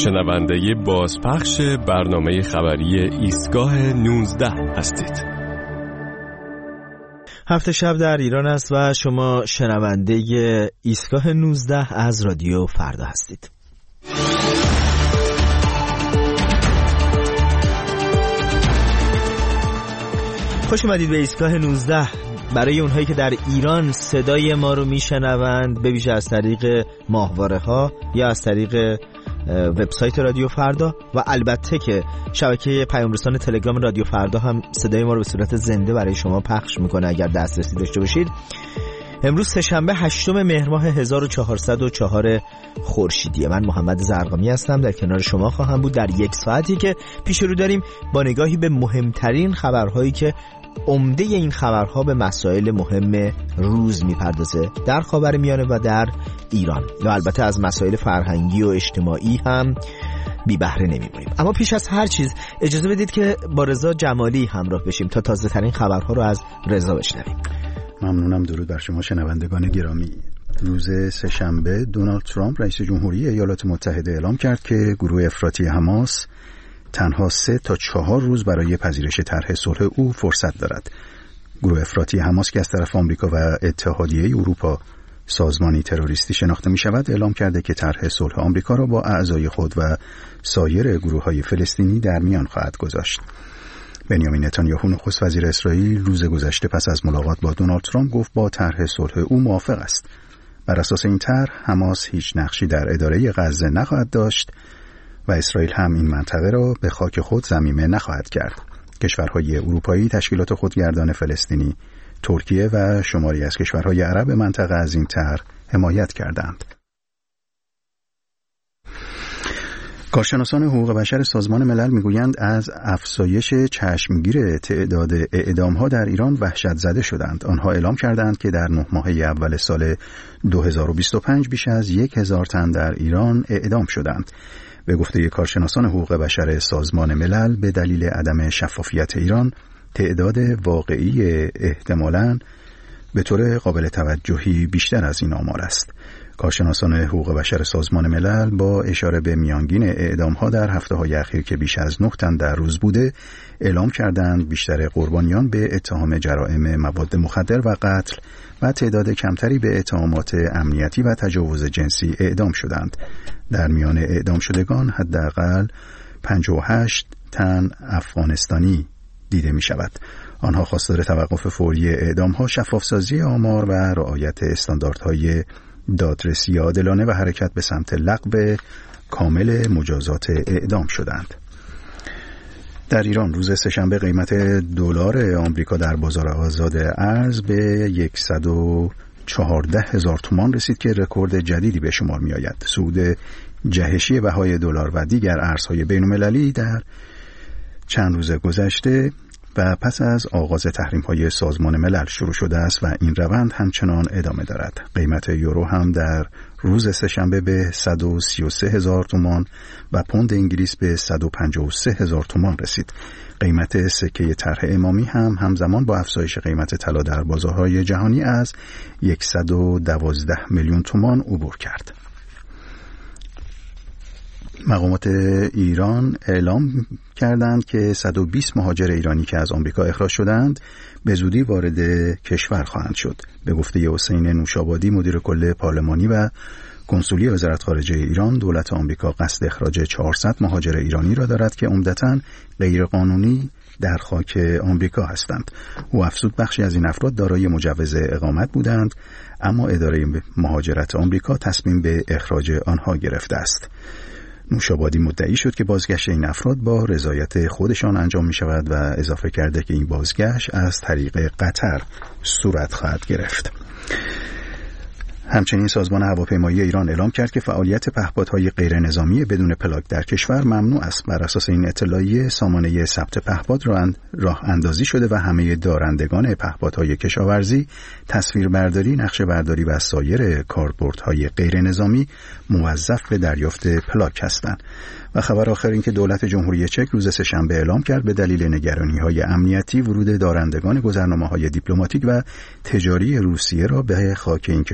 شنونده بازپخش برنامه خبری ایستگاه 19 هستید. هفته شب در ایران است و شما شنونده ایستگاه 19 از رادیو فردا هستید. خوش اومدید به ایستگاه 19. برای اونهایی که در ایران صدای ما رو میشنوند، به ویژه از طریق ماهواره ها یا از طریق وبسایت رادیو فردا و البته که شبکه پیام رسان تلگرام رادیو فردا هم صدای ما رو به صورت زنده برای شما پخش میکنه اگر دسترسی داشته باشید. امروز سه‌شنبه 8 مهر ماه 1404 خورشیدی. من محمد زرقامی هستم، در کنار شما خواهم بود در یک ساعتی که پیش رو داریم با نگاهی به مهمترین خبرهایی که عمده این خبرها به مسائل مهم روز میپردازه در خاورمیانه و در ایران و البته از مسائل فرهنگی و اجتماعی هم بی بهره نمیمونیم. اما پیش از هر چیز اجازه بدید که با رضا جمالی همراه بشیم تا تازه ترین خبرها رو از رضا بشنویم. ممنونم. درود بر شما شنوندگان گرامی. روز سه‌شنبه دونالد ترامپ رئیس جمهوری ایالات متحده اعلام کرد که گروه افراطی حماس تنها 3 تا 4 روز برای پذیرش طرح صلح او فرصت دارد. گروه افراطی حماس که از طرف آمریکا و اتحادیه اروپا سازمانی تروریستی شناخته می شود، اعلام کرده که طرح صلح آمریکا را با اعضای خود و سایر گروه‌های فلسطینی در میان خواهد گذاشت. بنیامین نتانیاهو نخست وزیر اسرائیل روز گذشته پس از ملاقات با دونالد ترامپ گفت با طرح صلح او موافق است. بر اساس این طرح حماس هیچ نقشی در اداره غزه نخواهد داشت و اسرائیل هم این منطقه را به خاک خود ضمیمه نخواهد کرد. کشورهای اروپایی، تشکیلات خودگردان فلسطینی، ترکیه و شماری از کشورهای عرب منطقه از این طرح حمایت کردند. کارشناسان حقوق بشر سازمان ملل میگویند از افزایش چشمگیر تعداد اعدام‌ها در ایران وحشت زده شدند. آنها اعلام کردند که در 9 ماهه اول سال 2025 بیش از 1000 تن در ایران اعدام شدند. به گفته کارشناسان حقوق بشر سازمان ملل، به دلیل عدم شفافیت ایران تعداد واقعی احتمالاً به طور قابل توجهی بیشتر از این آمار است. کارشناسان حقوق بشر سازمان ملل با اشاره به میانگین اعدام‌ها در هفته‌های اخیر که بیش از 9 تن در روز بوده، اعلام کردند بیشتر قربانیان به اتهام جرائم مواد مخدر و قتل و تعداد کمتری به اتهامات امنیتی و تجاوز جنسی اعدام شدند. در میان اعدام شدگان حداقل 58 تن افغانستانی دیده می شود. آنها خواستار توقف فوری اعدام‌ها، شفافسازی آمار و رعایت استانداردهای دادرسی عادلانه و حرکت به سمت لغو کامل مجازات اعدام شدند. در ایران روز سه‌شنبه قیمت دلار آمریکا در بازار آزاد ارز به 114,000 تومان رسید که رکورد جدیدی به شمار می آید. صعود جهشی بهای دلار و دیگر ارزهای بین‌المللی در چند روز گذشته و پس از آغاز تحریم‌های سازمان ملل شروع شده است و این روند همچنان ادامه دارد. قیمت یورو هم در روز سه‌شنبه به 133,000 تومان و پوند انگلیس به 153,000 تومان رسید. قیمت سکه طرح امامی هم همزمان با افزایش قیمت طلا در بازارهای جهانی از 112 میلیون تومان عبور کرد. مقامات ایران اعلام کردند که 120 مهاجر ایرانی که از آمریکا اخراج شدند به زودی وارد کشور خواهند شد. به گفته حسین نوشابادی، مدیر کل پارلمانی و کنسولی وزارت خارجه ایران، دولت آمریکا قصد اخراج 400 مهاجر ایرانی را دارد که عمدتاً غیرقانونی در خاک آمریکا هستند. او افزود بخشی از این افراد دارای مجوز اقامت بودند، اما اداره مهاجرت آمریکا تصمیم به اخراج آنها گرفته است. نوشابادی مدعی شد که بازگشت این افراد با رضایت خودشان انجام می شود و اضافه کرده که این بازگشت از طریق قطر صورت خواهد گرفت. همچنین سازمان هواپیمایی ایران اعلام کرد که فعالیت پهپادهای غیر نظامی بدون پلاک در کشور ممنوع است. بر اساس این اطلاعیه سامانه ثبت پهپاد راه اندازی شده و همه دارندگان پهپادهای کشاورزی، تصویربرداری، نقشه برداری و سایر کاربردهای غیر نظامی موظف به دریافت پلاک هستند. و خبر آخر این که دولت جمهوری چک روز سه‌شنبه اعلام کرد به دلیل نگرانی‌های امنیتی ورود دارندگان گذرنامه‌های دیپلماتیک و تجاری روسیه را به خاک این کشور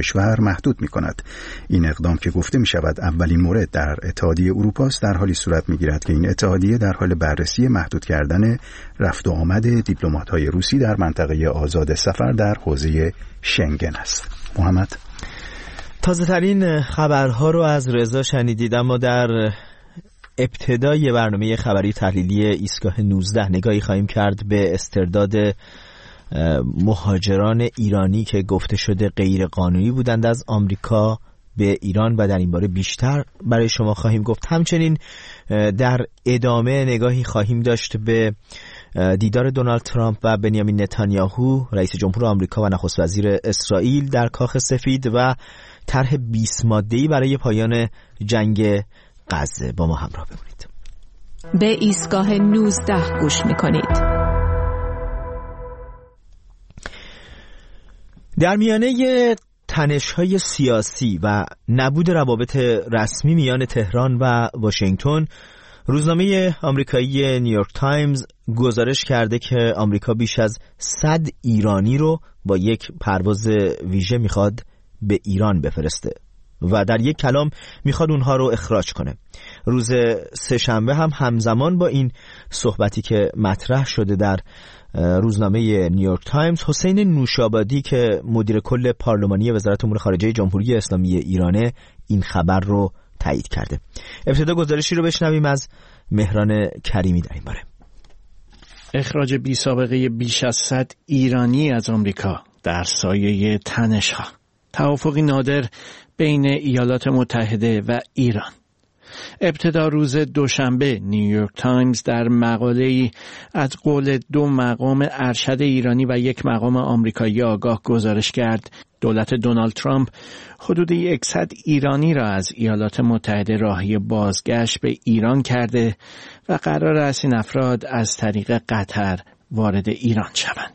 محدود می‌کند. این اقدام که گفته می‌شود اولین مورد در اتحادیه اروپا است، در حالی صورت می‌گیرد که این اتحادیه در حال بررسی محدود کردن رفت و آمد دیپلمات‌های روسی در منطقه آزاد سفر در حوزه شنگن است. محمد، تازه ترین خبرها رو از رضا شنیدید، اما در ابتدای برنامه خبری تحلیلی ایستگاه 19 نگاهی خواهیم کرد به استرداد مهاجران ایرانی که گفته شده غیر قانونی بودند از آمریکا به ایران و در این باره بیشتر برای شما خواهیم گفت. همچنین در ادامه نگاهی خواهیم داشت به دیدار دونالد ترامپ و بنیامین نتانیاهو رئیس جمهور آمریکا و نخست وزیر اسرائیل در کاخ سفید و طرح 20 ماده‌ای برای پایان جنگ غزه. با ما همراه بمونید. به ایستگاه 19 گوش می‌کنید. در میانه تنش‌های سیاسی و نبود روابط رسمی میان تهران و واشنگتن، روزنامه آمریکایی نیویورک تایمز گزارش کرده که آمریکا بیش از 100 ایرانی رو با یک پرواز ویژه میخواد به ایران بفرسته و در یک کلام میخواد اونها رو اخراج کنه. روز سه‌شنبه هم همزمان با این صحبتی که مطرح شده در روزنامه نیویورک تایمز، حسین نوشابادی که مدیر کل پارلمانی وزارت امور خارجه جمهوری اسلامی ایرانه این خبر رو تایید کرده. ابتدا گزارشی رو بشنویم از مهران کریمی در این باره. اخراج بی سابقه بیش از 100 ایرانی از آمریکا در سایه تنش‌ها، توافقی نادر بین ایالات متحده و ایران. ابتدا روز دوشنبه نیویورک تایمز در مقاله‌ای از قول 2 مقام ارشد ایرانی و 1 مقام آمریکایی آگاه گزارش کرد دولت دونالد ترامپ حدود 100 ایرانی را از ایالات متحده راهی بازگشت به ایران کرده و قرار است این افراد از طریق قطر وارد ایران شوند.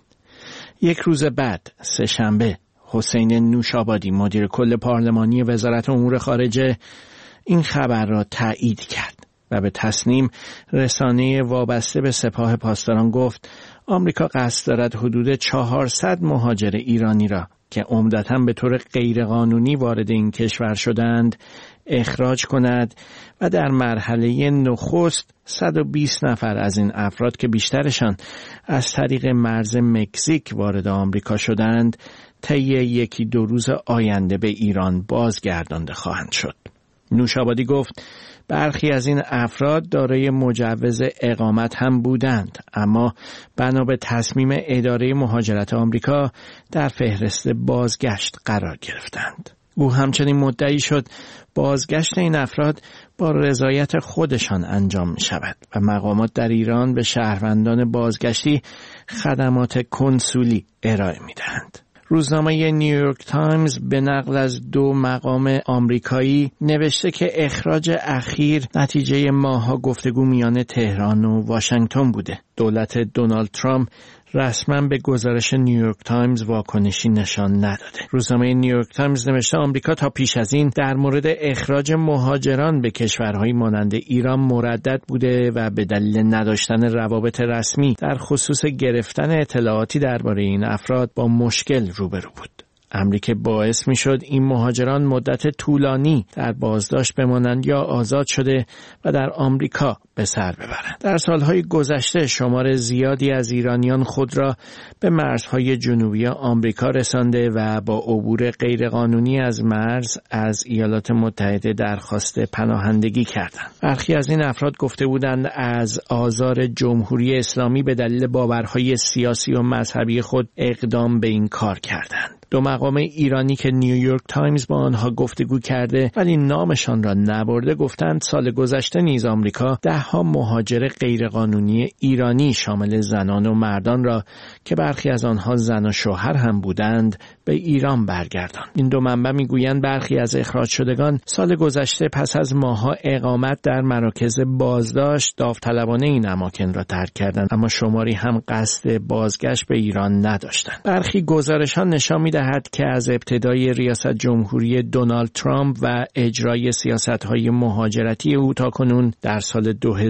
1 روز بعد، سه‌شنبه، حسین نوشابادی مدیر کل پارلمانی وزارت امور خارجه این خبر را تایید کرد و به تصنیم رسانه وابسته به سپاه پاسداران گفت آمریکا قصد دارد حدود 400 مهاجر ایرانی را که عمدتاً به طور غیرقانونی وارد این کشور شدند اخراج کند و در مرحله نخست 120 نفر از این افراد که بیشترشان از طریق مرز مکزیک وارد آمریکا شدند طی 1-2 روز آینده به ایران بازگردانده خواهند شد. نوشابادی گفت برخی از این افراد دارای مجوز اقامت هم بودند، اما بنا به تصمیم اداره مهاجرت آمریکا در فهرست بازگشت قرار گرفتند. او همچنین مدعی شد بازگشت این افراد با رضایت خودشان انجام می شود و مقامات در ایران به شهروندان بازگشتی خدمات کنسولی ارائه می دهند. روزنامه نیویورک تایمز به نقل از 2 مقام آمریکایی نوشته که اخراج اخیر نتیجه ماه‌ها گفتگو میان تهران و واشنگتن بوده. دولت دونالد ترامپ رسما به گزارش نیویورک تایمز واکنشی نشان نداده. روزنامه نیویورک تایمز نوشته آمریکا تا پیش از این در مورد اخراج مهاجران به کشورهای مانند ایران مردد بوده و به دلیل نداشتن روابط رسمی در خصوص گرفتن اطلاعاتی درباره این افراد با مشکل روبرو بود. امری که باعث می شد این مهاجران مدت طولانی در بازداشت بمانند یا آزاد شده و در آمریکا به سر ببرند. در سالهای گذشته شمار زیادی از ایرانیان خود را به مرزهای جنوبی آمریکا رسانده و با عبور غیرقانونی از مرز از ایالات متحده درخواست پناهندگی کردند. برخی از این افراد گفته بودند از آزار جمهوری اسلامی به دلیل باورهای سیاسی و مذهبی خود اقدام به این کار کردند. 2 مقام ایرانی که نیویورک تایمز با آنها گفتگو کرده ولی نامشان را نبرده گفتند سال گذشته نیز آمریکا 10 مهاجر غیرقانونی ایرانی شامل زنان و مردان را که برخی از آنها زن و شوهر هم بودند به ایران برگرداند. این 2 منبع میگویند برخی از اخراج شدگان سال گذشته پس از ماه‌ها اقامت در مراکز بازداشت داوطلبانه این اماکن را ترک کردند، اما شماری هم قصد بازگشت به ایران نداشتند. برخی گزارش‌ها نشان می‌دهد که از ابتدای ریاست جمهوری دونالد ترامپ و اجرای سیاست‌های مهاجرتی او تاکنون در سال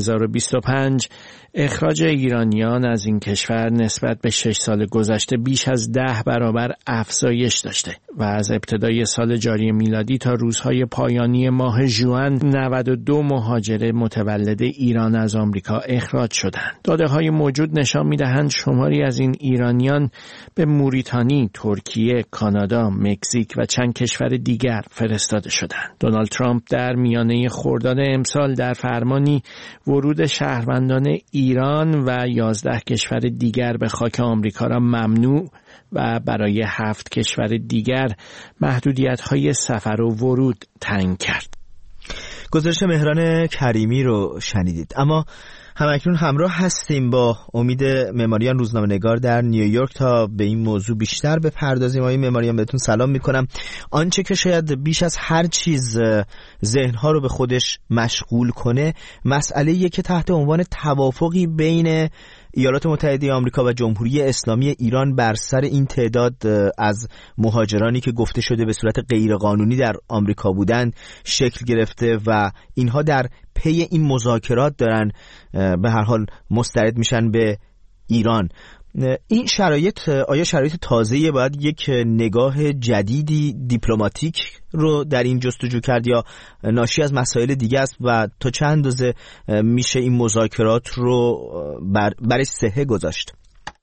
2025 اخراج ایرانیان از این کشور نسبت به 6 سال گذشته بیش از 10 برابر افزایش افزایش داشته و از ابتدای سال جاری میلادی تا روزهای پایانی ماه ژوئن 92 مهاجر متولد ایران از آمریکا اخراج شدند. داده‌های موجود نشان می‌دهند شماری از این ایرانیان به موریتانی، ترکیه، کانادا، مکزیک و چند کشور دیگر فرستاده شدند. دونالد ترامپ در میانه خرداد امسال در فرمانی ورود شهروندان ایران و 11 کشور دیگر به خاک آمریکا را ممنوع و برای 7 کشور دیگر محدودیت‌های سفر و ورود تعیین کرد. گزارش مهران کریمی رو شنیدید. اما همکنون همراه هستیم با امید معماریان، روزنامه‌نگار در نیویورک، تا به این موضوع بیشتر بپردازیم. آقای معماریان بهتون سلام میکنم. آنچه که شاید بیش از هر چیز ذهنها رو به خودش مشغول کنه مسئله‌ایه که تحت عنوان توافقی بین ایالات متحده آمریکا و جمهوری اسلامی ایران بر سر این تعداد از مهاجرانی که گفته شده به صورت غیرقانونی در آمریکا بودند شکل گرفته و اینها در پی این مذاکرات دارن به هر حال مستعد میشن به ایران. این شرایط آیا شرایط تازه‌ای باید یک نگاه جدیدی دیپلماتیک رو در این جستجو کرد یا ناشی از مسائل دیگه است و تا چند اندازه میشه این مذاکرات رو برای صحه گذاشت؟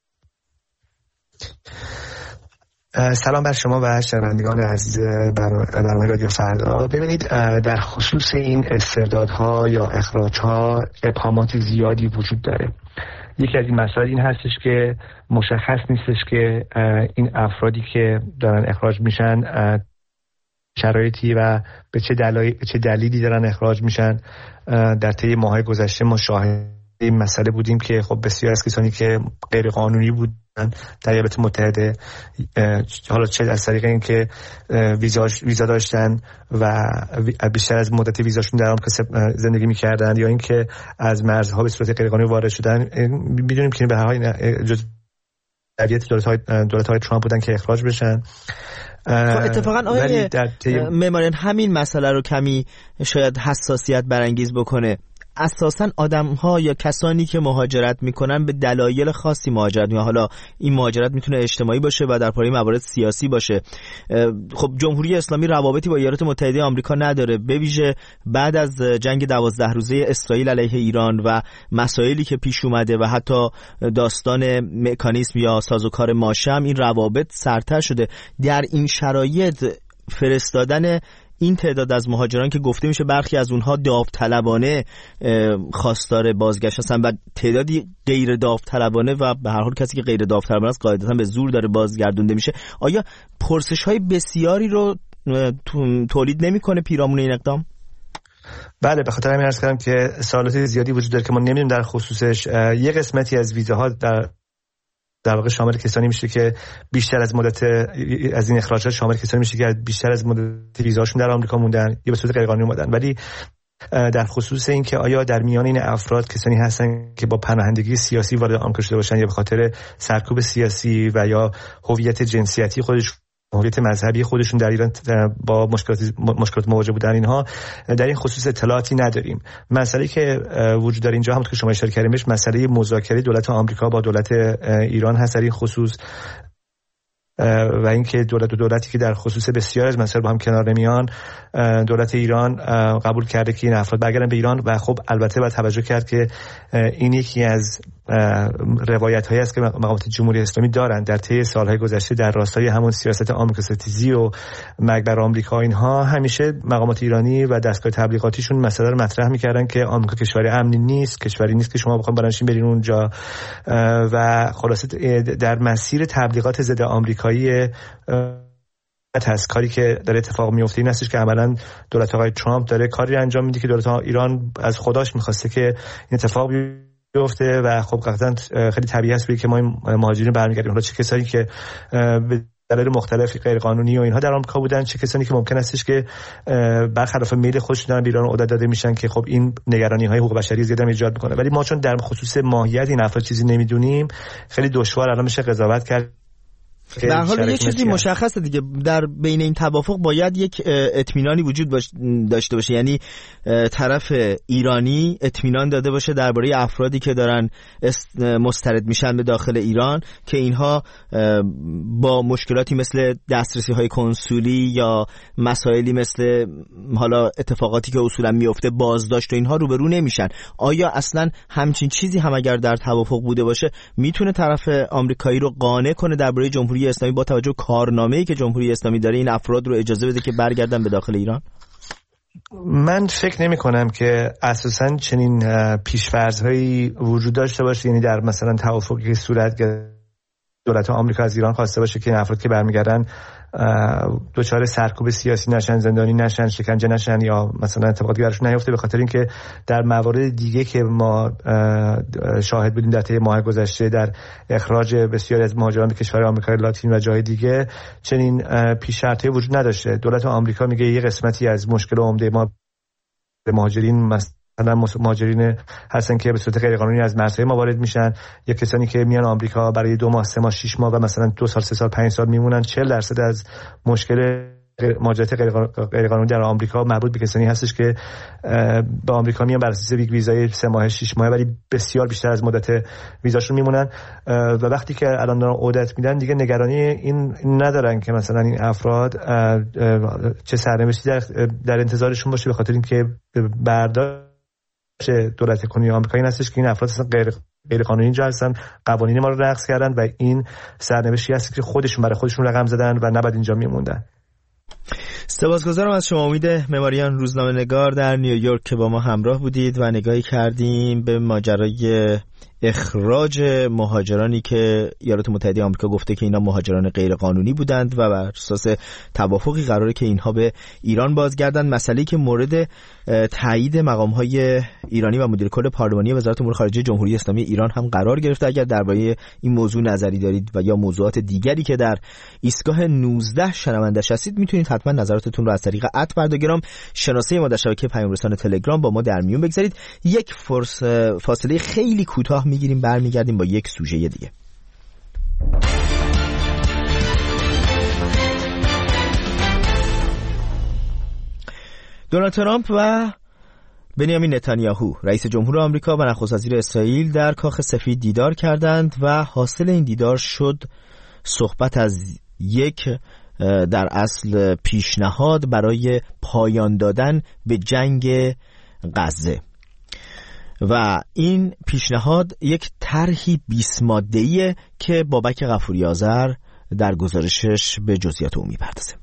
سلام بر شما و شنوندگان عزیز برنامه رادیو فردا. ببینید، در خصوص این استردادها یا اخراجها ابهامات زیادی وجود داره. یکی از این مسائل این هستش که مشخص نیستش که این افرادی که دارن اخراج میشن شرایطی و به چه دلیلی دارن اخراج میشن. در طی ماهای گذشته ما شاهد این مسئله بودیم که خب بسیار از کسانی که غیر قانونی بودن در ایالات متحده، حالا چه از طریق این که ویزا داشتن و بیشتر از مدت ویزاشون در آمریکا زندگی میکردن یا اینکه از مرزها به صورت غیر قانونی وارد شدن، میدونیم که به هر حال جزء دولت‌های ترامپ بودن که اخراج بشن. اتفاقا آقای معماریان همین مسئله رو کمی شاید حساسیت برانگیز بکنه. اساساً آدم‌ها یا کسانی که مهاجرت میکنن به دلایل خاصی مهاجرت میکنن. حالا این مهاجرت میتونه اجتماعی باشه و در پای موارد سیاسی باشه. خب جمهوری اسلامی روابطی با ایالات متحده آمریکا نداره، به ویژه بعد از جنگ 12 روزه اسرائیل علیه ایران و مسائلی که پیش اومده و حتی داستان مکانیسم یا سازوکار ماشم، این روابط سرتر شده. در این شرایط فرستادن این تعداد از مهاجران که گفته میشه برخی از اونها داوطلبانه خواستار بازگشت هستن و تعدادی غیر داوطلبانه و به هر حال کسی که غیر داوطلبانه است قاعدتا به زور داره بازگردونده میشه، آیا پرسش‌های بسیاری رو تولید نمیکنه پیرامون این اقدام؟ بله، به خاطر همین عرض کردم که سوالات زیادی وجود داره که ما نمیدونیم در خصوصش. یه قسمتی از ویزاها در واقع شامل کسانی میشه که بیشتر از مدت از این اخراجات شامل کسانی میشه که بیشتر از مدت ویزاشون در آمریکا موندن یا به صورت غیرقانونی اومدن. ولی در خصوص این که آیا در میان این افراد کسانی هستن که با پناهندگی سیاسی وارد آمریکا شده باشن یا به خاطر سرکوب سیاسی و یا هویت جنسیتی خودشون، هویت مذهبی خودشون در ایران با مشکلات مواجه بودن، اینها در این خصوص اطلاعاتی نداریم. مسئله که وجود داره اینجا، همونطور که شما اشاره کردین بهش، مسئله مذاکره دولت آمریکا با دولت ایران هست در این خصوص و اینکه دولتی که در خصوص بسیار از مسائل با هم کنار نمیان، دولت ایران قبول کرده که این افراد برگردن به ایران و خب البته باید توجه کرد که این یکی از روایت‌هایی است که مقامات جمهوری اسلامی دارند در طی سال‌های گذشته در راستای همون سیاست آمریکا ستیزی و مرگ بر آمریکا. اینها همیشه مقامات ایرانی و دستگاه تبلیغاتیشون مسئله رو مطرح می‌کردن که آمریکا کشور امنی نیست، کشوری نیست که شما بخواید برنشین برین اونجا و خلاصه در مسیر تبلیغات ضد آمریکایی هست. کاری که داره اتفاق میفته این هستش که عملاً دولت آقای ترامپ داره کاری انجام میده که دولت ایران از خودش می‌خواسته که این اتفاق بیفته و خب قطعاً خیلی طبیعی است که ما این مهاجرین برمیگردیم، حالا چه کسانی که به دلایل مختلف غیر قانونی و اینها در آمریکا بودن، چه کسانی که ممکن استش که برخلاف میل خودشون دارن به ایران عودت داده میشن که خب این نگرانی‌های حقوق بشری زیاد ایجاد میکنه. ولی ما چون در خصوص ماهیت این افراد چیزی نمیدونیم، خیلی دشوار الان میشه قضاوت کرد در حال یه چیزی مشخصه دیگه، در بین این توافق باید یک اطمینانی وجود داشته باشه، یعنی طرف ایرانی اطمینان داده باشه درباره افرادی که دارن مسترد میشن به داخل ایران که اینها با مشکلاتی مثل دسترسی های کنسولی یا مسائلی مثل حالا اتفاقاتی که اصولا میفته بازداشت و اینها روبرو نمیشن. آیا اصلا همچین چیزی هم اگر در توافق بوده باشه میتونه طرف آمریکایی رو قانع کنه درباره جمهوری اسلامی با توجه کارنامه‌ای که جمهوری اسلامی داره این افراد رو اجازه بده که برگردن به داخل ایران؟ من فکر نمی کنم که اساساً چنین پیش‌فرض‌هایی وجود داشته باشه، یعنی در مثلا توافقی که صورت گرفته دولت آمریکا از ایران خواسته باشه که این افراد که برمیگردن دچار سرکوب سیاسی نشن، زندانی نشن، شکنجه نشن یا مثلا اتفاقاتی براشون نیفته، به خاطر اینکه در موارد دیگه که ما شاهد بودیم در طی ماه گذشته در اخراج بسیاری از مهاجران به کشور آمریکای لاتین و جای دیگه چنین پیش شرطی وجود نداشته. دولت آمریکا میگه یه قسمتی از مشکل عمده ما به مهاجرین مهاجرین هستن که به صورت غیر قانونی از مرزهای ما وارد میشن، یا کسانی که میان آمریکا برای 2 ماه 3 ماه 6 ماه و مثلا 2 سال 3 سال 5 سال میمونن. 40% از مشکل مهاجرت غیر قانونی در آمریکا مربوط به کسانی هستش که به آمریکا میان بر اساس یک ویزای 3 ماه 6 ماه ولی بسیار بیشتر از مدت ویزاشون میمونن و وقتی که الان دارن عودت میدن دیگه نگرانی این ندارن که مثلا این افراد چه سرنوشتی در انتظارشون باشه، به خاطر اینکه برداشت دولت کنونی آمریکا این هستش که این افراد اصلا غیر قانونی اینجا هستن، قوانین ما رو نقض کردن و این سرنوشتی هست که خودشون برای خودشون رقم زدن و نباید اینجا میموندن. سپاسگزارم از شما امید معماریان، روزنامه‌نگار در نیویورک که با ما همراه بودید و نگاهی کردیم به ماجرای اخراج مهاجرانی که ایالات متحده آمریکا گفته که اینا مهاجران غیر قانونی بودند و بر اساس توافقی قراره که اینها به ایران بازگردند. مسئله‌ای که مورد تایید مقام‌های ایرانی و مدیر کل پارلمانی وزارت امور خارجه جمهوری اسلامی ایران هم قرار گرفته. اگر درباره این موضوع نظری دارید و یا موضوعات دیگری که در ایستگاه 19 شنونده‌اش هستید میتونید حتما نظراتتون رو از طریق @برداگرام شناسه ما در شبکه پیام رسان تلگرام با ما در میون بگذارید. یک فاصله خیلی کوتاه میگیریم، برمیگردیم با یک سوژه دیگه. دونالد ترامپ و بنیامین نتانیاهو رئیس جمهور آمریکا و نخست وزیر اسرائیل در کاخ سفید دیدار کردند و حاصل این دیدار شد صحبت از یک در اصل پیشنهاد برای پایان دادن به جنگ غزه و این پیشنهاد یک طرحی 20 ماده‌ایه که بابک غفوری آذر در گزارشش به جزئیات اون می‌پردازه.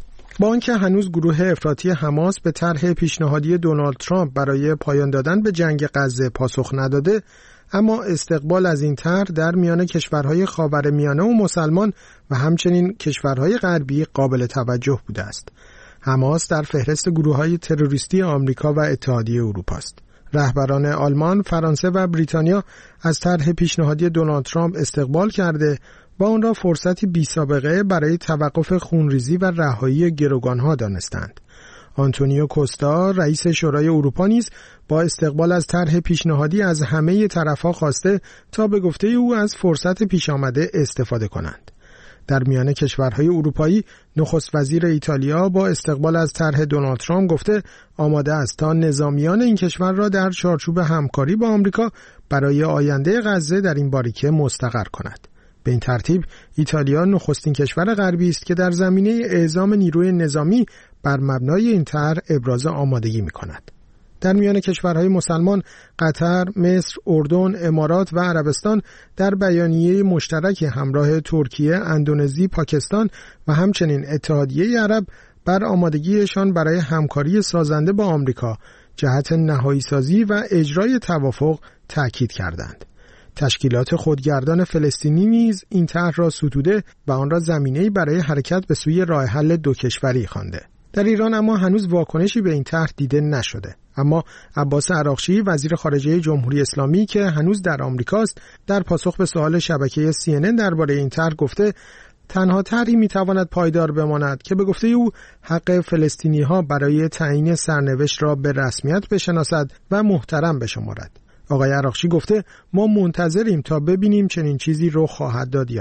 با آنکه هنوز گروه افراطی حماس به طرح پیشنهادی دونالد ترامپ برای پایان دادن به جنگ غزه پاسخ نداده، اما استقبال از این طرح در میان کشورهای خاورمیانه و مسلمان و همچنین کشورهای غربی قابل توجه بوده است. حماس در فهرست گروه‌های تروریستی آمریکا و اتحادیه اروپا است. رهبران آلمان، فرانسه و بریتانیا از طرح پیشنهادی دونالد ترامپ استقبال کرده و آن را فرصتی بی‌سابقه برای توقف خونریزی و رهایی گروگانها دانستند. آنتونیو کوستا، رئیس شورای اروپا نیز با استقبال از طرح پیشنهادی از همه طرف‌ها خواسته تا به گفته او از فرصت پیش آمده استفاده کنند. در میان کشورهای اروپایی، نخست وزیر ایتالیا با استقبال از طرح دونالد ترامپ گفته آماده است تا نظامیان این کشور را در چارچوب همکاری با آمریکا برای آینده غزه در این باریکه مستقر کند. به این ترتیب ایتالیا نخستین کشور غربی است که در زمینه اعزام نیروی نظامی بر مبنای این طرح ابراز آمادگی می‌کند. در میان کشورهای مسلمان، قطر، مصر، اردن، امارات و عربستان در بیانیه مشترک همراه ترکیه، اندونزی، پاکستان و همچنین اتحادیه عرب بر آمادگیشان برای همکاری سازنده با آمریکا جهت نهایی سازی و اجرای توافق تأکید کردند. تشکیلات خودگردان فلسطینی نیز این طرح را ستوده و آن را زمینه‌ای برای حرکت به سوی راه حل دو کشوری خوانده. در ایران اما هنوز واکنشی به این طرح دیده نشده. اما عباس عراقچی، وزیر خارجه جمهوری اسلامی که هنوز در آمریکاست، در پاسخ به سوال شبکه CNN درباره این طرح گفته تنها طرحی میتواند پایدار بماند که به گفته او حق فلسطینی‌ها برای تعیین سرنوشت را به رسمیت بشناسد و محترم بشمارد. آقای عراقچی گفته ما منتظریم تا ببینیم چنین چیزی رخ خواهد داد یا نه.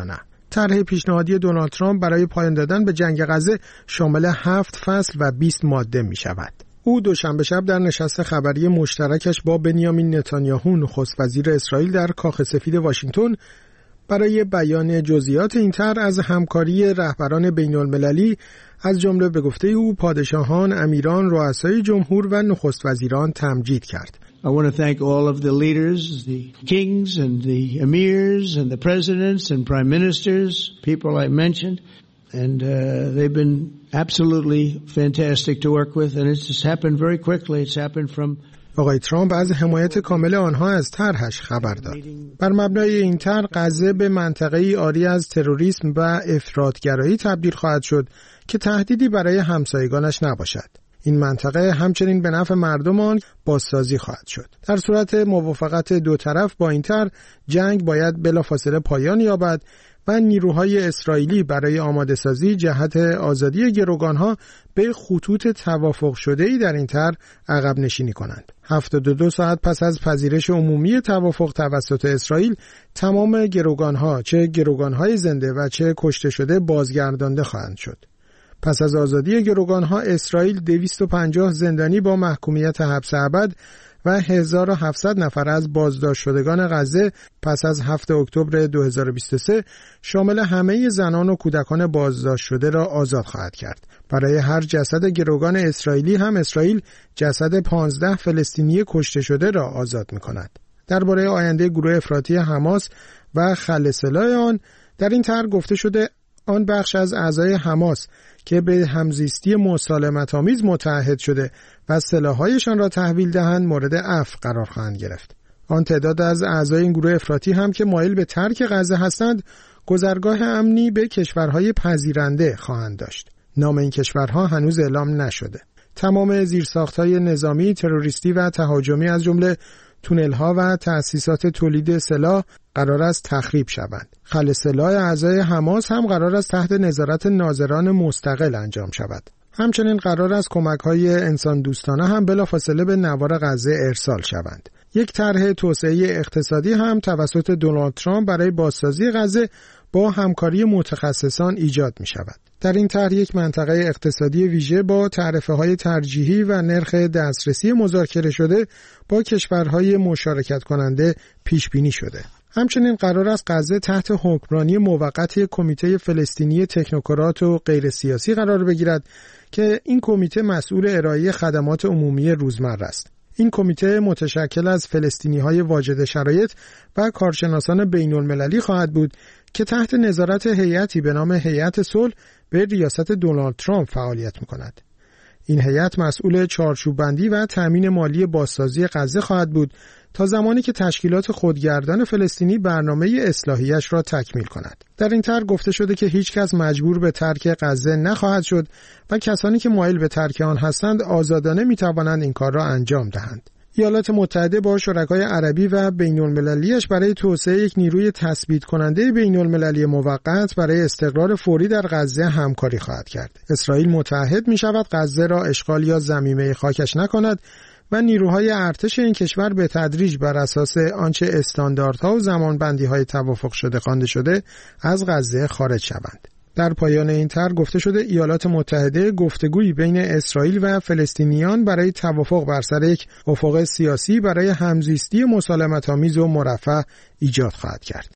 طرح پیشنهادی دونالد ترامپ برای پایان دادن به جنگ غزه شامل 7 فصل و 20 ماده می شود. او دوشنبه شب در نشست خبری مشترکش با بنیامین نتانیاهو نخست وزیر اسرائیل در کاخ سفید واشنگتن برای بیان جزئیات این طرح از همکاری رهبران بین‌المللی از جمله به گفته او پادشاهان، امیران، رؤسای جمهور و نخست وزیران تمجید کرد. I want to thank all of the leaders, the kings and the emirs and the presidents and prime ministers, people I mentioned, and they've been absolutely fantastic to work with, and it's just happened very quickly. It's happened from آقای ترامپ از حمایت کامل آنها از طرحش خبر داد. بر مبنای این طرح غزه به منطقه‌ای عاری از تروریسم و افراط‌گرایی تبدیل خواهد شد که تهدیدی برای همسایگانش نباشد. این منطقه همچنین به نفع مردم آن بازسازی خواهد شد. در صورت موافقت دو طرف با این طرح جنگ باید بلافاصله پایان یابد و نیروهای اسرائیلی برای آماده سازی جهت آزادی گروگانها به خطوط توافق شده‌ای در این طرح عقب نشینی کنند. 72 ساعت پس از پذیرش عمومی توافق توسط اسرائیل تمام گروگانها، چه گروگانهای زنده و چه کشته شده، بازگردانده خواهند شد. پس از آزادی گروگانها اسرائیل 250 زندانی با محکومیت حبس ابد و 1700 نفر از بازداشت شدگان غزه پس از 7 اکتبر 2023 شامل همه زنان و کودکان بازداشت شده را آزاد خواهد کرد. برای هر جسد گروگان اسرائیلی هم اسرائیل جسد 15 فلسطینی کشته شده را آزاد می‌کند. درباره آینده گروه افراطی حماس و خل سلاح آن در این طرح گفته شده آن بخش از اعضای حماس که به همزیستی مسالمت‌آمیز متعهد شده و سلاح‌هایشان را تحویل دهند مورد عفو قرار خواهند گرفت. آن تعداد از اعضای این گروه افراطی هم که مایل به ترک غزه هستند گذرگاه امنی به کشورهای پذیرنده خواهند داشت. نام این کشورها هنوز اعلام نشده. تمام زیرساخت‌های نظامی، تروریستی و تهاجمی از جمله تونل‌ها و تأسیسات تولید سلاح قرار است تخریب شوند. خل سلاح اعضای حماس هم قرار است تحت نظارت ناظران مستقل انجام شود. همچنین قرار است کمک‌های انسان دوستانه هم بلافاصله به نوار غزه ارسال شوند. یک طرح توسعه اقتصادی هم توسط دونالد ترامپ برای بازسازی غزه با همکاری متخصصان ایجاد می شود. در این طرح یک منطقه اقتصادی ویژه با تعرفه‌های ترجیحی و نرخ دسترسی مذاکره شده با کشورهای مشارکت کننده پیش بینی شده. همچنین قرار است غزه تحت حکمرانی موقت کمیته فلسطینی تکنوکرات و غیر سیاسی قرار بگیرد که این کمیته مسئول ارائه خدمات عمومی روزمره است. این کمیته متشکل از فلسطینی‌های واجد شرایط و کارشناسان بین‌المللی خواهد بود که تحت نظارت هیئتی به نام هیئت صلح به ریاست دونالد ترامپ فعالیت می‌کند. این هیئت مسئول چارچوب‌بندی و تأمین مالی بازسازی غزه خواهد بود تا زمانی که تشکیلات خودگردان فلسطینی برنامه اصلاحیش را تکمیل کند. در این طرح گفته شده که هیچ کس مجبور به ترک غزه نخواهد شد و کسانی که مایل به ترک آن هستند آزادانه می‌توانند این کار را انجام دهند. ایالات متحده با شرکای عربی و بین‌المللی‌اش برای توسعه یک نیروی تثبیت کننده بین‌المللی موقت برای استقرار فوری در غزه همکاری خواهد کرد. اسرائیل متعهد می‌شود غزه را اشغال یا ضمیمه خاکش نکند و نیروهای ارتش این کشور به تدریج بر اساس آنچه استانداردها و زمانبندی‌های توافق شده خوانده شده از غزه خارج شوند. در پایان این طرح گفته شده ایالات متحده گفتگویی بین اسرائیل و فلسطینیان برای توافق بر سر یک افق سیاسی برای همزیستی مسالمت‌آمیز و مرفه ایجاد خواهد کرد.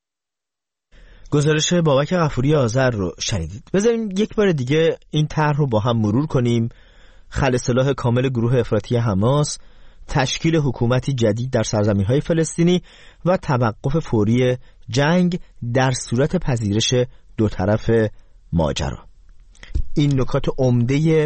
گزارش بابک غفوری آذر رو شنیدید. بذاریم یک بار دیگه این طرح رو با هم مرور کنیم. خل سلاح کامل گروه افراطی حماس، تشکیل حکومتی جدید در سرزمین‌های فلسطینی و توقف فوری جنگ در صورت پذیرش دو طرف ماجرا. این نکات عمده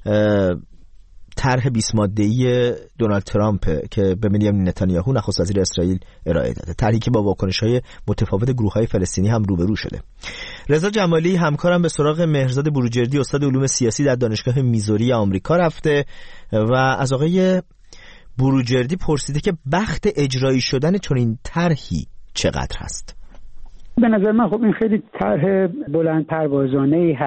طرح 20 ماده‌ای دونالد ترامپ که به بنیامین نتانیاهو نخست وزیر اسرائیل ارائه داده، طرحی که با واکنش‌های متفاوت گروه‌های فلسطینی هم روبرو شده. رضا جمالی همکارم به سراغ مهرزاد بروجردی استاد علوم سیاسی در دانشگاه میزوری آمریکا رفته و از آقای بروجردی پرسیده که بخت اجرایی شدن چنین طرحی چقدر هست. به نظر من خب این خیلی طرح بلند پروازانه‌ای هست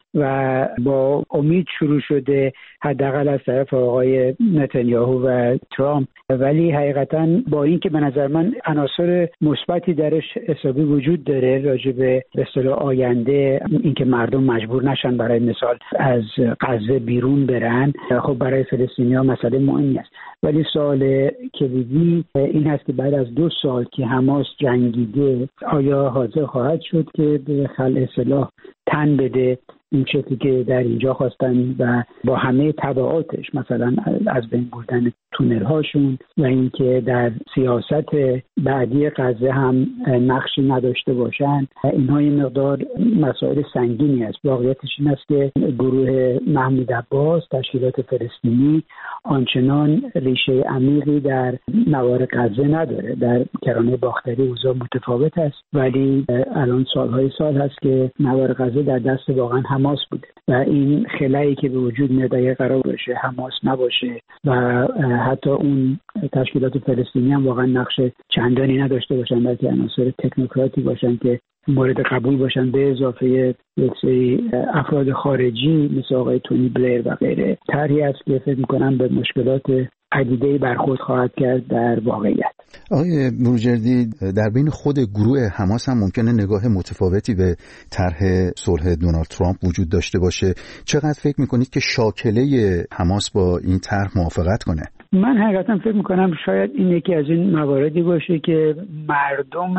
و با امید شروع شده، حداقل از طرف آقای نتانیاهو و ترامپ. ولی حقیقتا با این که به نظر من عناصر مثبتی درش حسابی وجود داره راجع به اصطلاح آینده، اینکه مردم مجبور نشن برای مثال از غزه بیرون برن، خب برای فلسطینی‌ها مسئله مهمی است. ولی سوال کلیدی این هست که بعد از 2 سال که حماس جنگیده آیا حاضر خواهد شد که به خلع سلاح تن بده این شکلی که در اینجا خواستن و با همه تبعاتش، مثلا از بین بردن تونل هاشون و اینکه در سیاست بعدی غزه هم نقشی نداشته باشن. اینها یه مقدار مسائل سنگینی است. واقعیتش این است که گروه محمود عباس، تشکیلات فلسطینی آنچنان ریشه عمیقی در نوار غزه نداره. در کرانه باختری اوضاع متفاوت است، ولی الان سالهای سال هست که نوار غزه در دست واقعا حماس بوده و این خلایی که به وجود میاد اگه قرار باشه حماس نباشه و حتی اون تشکیلات فلسطینی هم واقعا نقش چندانی نداشته باشن، بلکه عناصر تکنوکراتی باشن که مورد قبول باشن به اضافه یک سری افراد خارجی مثل آقای تونی بلیر و غیره، طرحی است که فکر میکنم به مشکلات عدیده‌ای برخورد خواهد کرد در واقعیت. آقای بروجردی، در بین خود گروه حماس هم ممکنه نگاه متفاوتی به طرح صلح دونالد ترامپ وجود داشته باشه. چقدر فکر میکنید که شاکله حماس با این طرح موافقت کنه؟ من حقیقتا فکر میکنم شاید این یکی از این مواردی باشه که مردم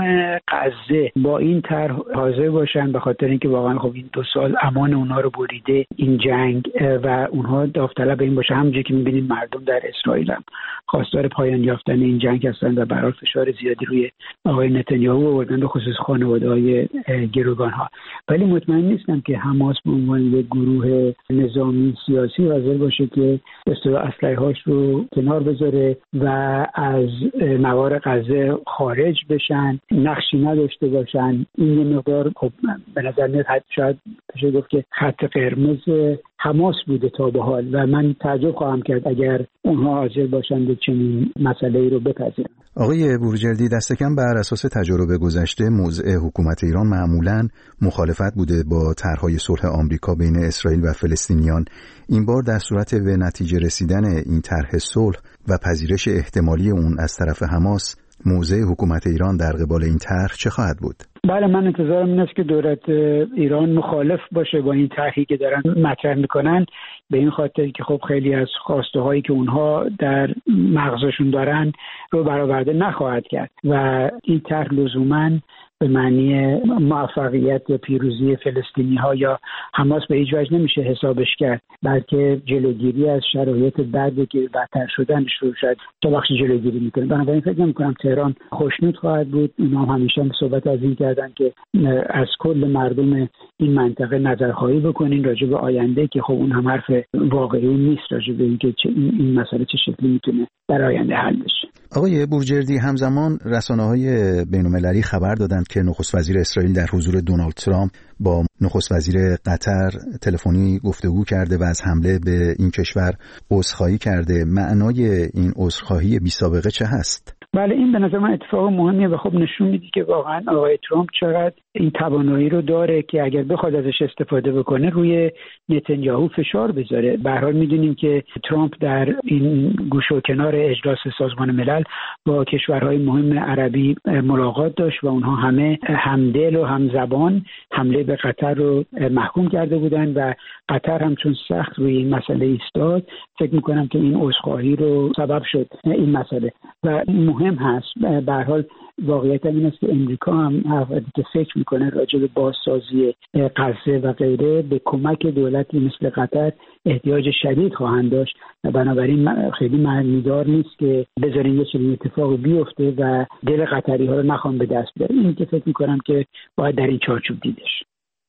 غزه با این طرح حاضر باشن، به خاطر اینکه واقعا خب این 2 سال امان اونها رو بریده این جنگ و اونها داوطلب این باشه. همونجوری که میبینید مردم در اسرائیل هم خواستار پایان یافتن این جنگ هستن و برای فشار زیادی روی آقای نتانیاهو آوردن، به خصوص خانواده‌های گروگان‌ها. ولی مطمئن نیستم که حماس به عنوان یک گروه نظامی سیاسی حاضر باشه که اسلحه‌هاش رو کنار بذاره و از نوار غزه خارج بشن، نقشی نداشته باشن. این یه مقدار خب به نظر میاد شاید بشه گفت که خط قرمز حماس بوده تا به حال و من تعجب خواهم کرد اگر اونها حاضر باشند به چنین مسئله‌ای رو بپذیرن. آقای بروجردی، دست کم بر اساس تجربه گذشته موضع حکومت ایران معمولاً مخالفت بوده با طرح‌های صلح آمریکا بین اسرائیل و فلسطینیان. این بار در صورت به نتیجه رسیدن این طرح صلح و پذیرش احتمالی اون از طرف حماس، موضع حکومت ایران در قبال این طرح چه خواهد بود؟ بله، من انتظارم این است که دولت ایران مخالف باشه با این طرحی که دارن مطرح میکنن، به این خاطر که خب خیلی از خواسته هایی که اونها در مغزشون دارن رو برآورده نخواهد کرد و این طرح لزوماً به معنی موفقیت یا پیروزی فلسطینی ها یا حماس به هیچ وجه نمیشه حسابش کرد، بلکه جلوگیری از شرایط بعدی که بدتر شدن رو شاید تا بخشی جلوگیری میکنه. بنابراین فکر نمی‌کنم تهران خوشنود خواهد بود. اینا همیشه صحبت از این کردن که از کل مردم این منطقه نظرخواهی بکنین راجع به آینده، که خب اون هم حرف واقعی نیست راجع به اینکه این مسئله چه شکلی میتونه در آینده حل بشه. آقای بروجردی، همزمان رسانه‌های بین‌المللی خبر دادند که نخست وزیر اسرائیل در حضور دونالد ترامپ با نخست وزیر قطر تلفنی گفتگو کرده و از حمله به این کشور عذرخواهی کرده. معنای این عذرخواهی بی‌سابقه چه هست؟ بله، این به نظر من اتفاق مهمیه و خب نشون میده که واقعا آقای ترامپ چقدر این توانایی رو داره که اگر بخواد ازش استفاده بکنه روی نتانیاهو فشار بذاره. به هر حال میدونیم که ترامپ در این گوشه و کنار اجلاس سازمان ملل با کشورهای مهم عربی ملاقات داشت و اونها همه همدل و همزبان حمله به قطر رو محکوم کرده بودن و قطر هم چون سخت روی این مسئله ایستاد، فکر میکنم که این عذرخواهی رو سبب شد این مسئله و مهم هست. به هر حال واقعیت این است که امریکا هم که فکر میکنه راجع به بازسازی غزه و غیره به کمک دولتی مثل قطر احتیاج شدید خواهند داشت و بنابراین خیلی معنیدار نیست که بذارین یه چنین اتفاقی بیفته و دل قطری ها رو نخوام به دست بیارن. این که فکر میکنم که باید در این چارچوب دیدش.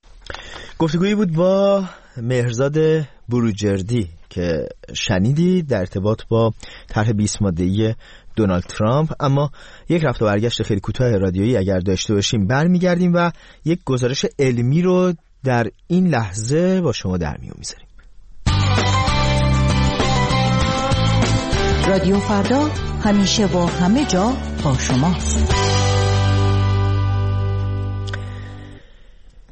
گفتگویی بود با مهرزاد بروجردی که شنیدید در ارتباط با طرح 20 ماده‌ای دونالد ترامپ. اما یک رفت و برگشت خیلی کوتاه رادیویی اگر داشته باشیم برمیگردیم و یک گزارش علمی رو در این لحظه با شما در میون میذاریم. رادیو فردا همیشه با همه جا با شماست.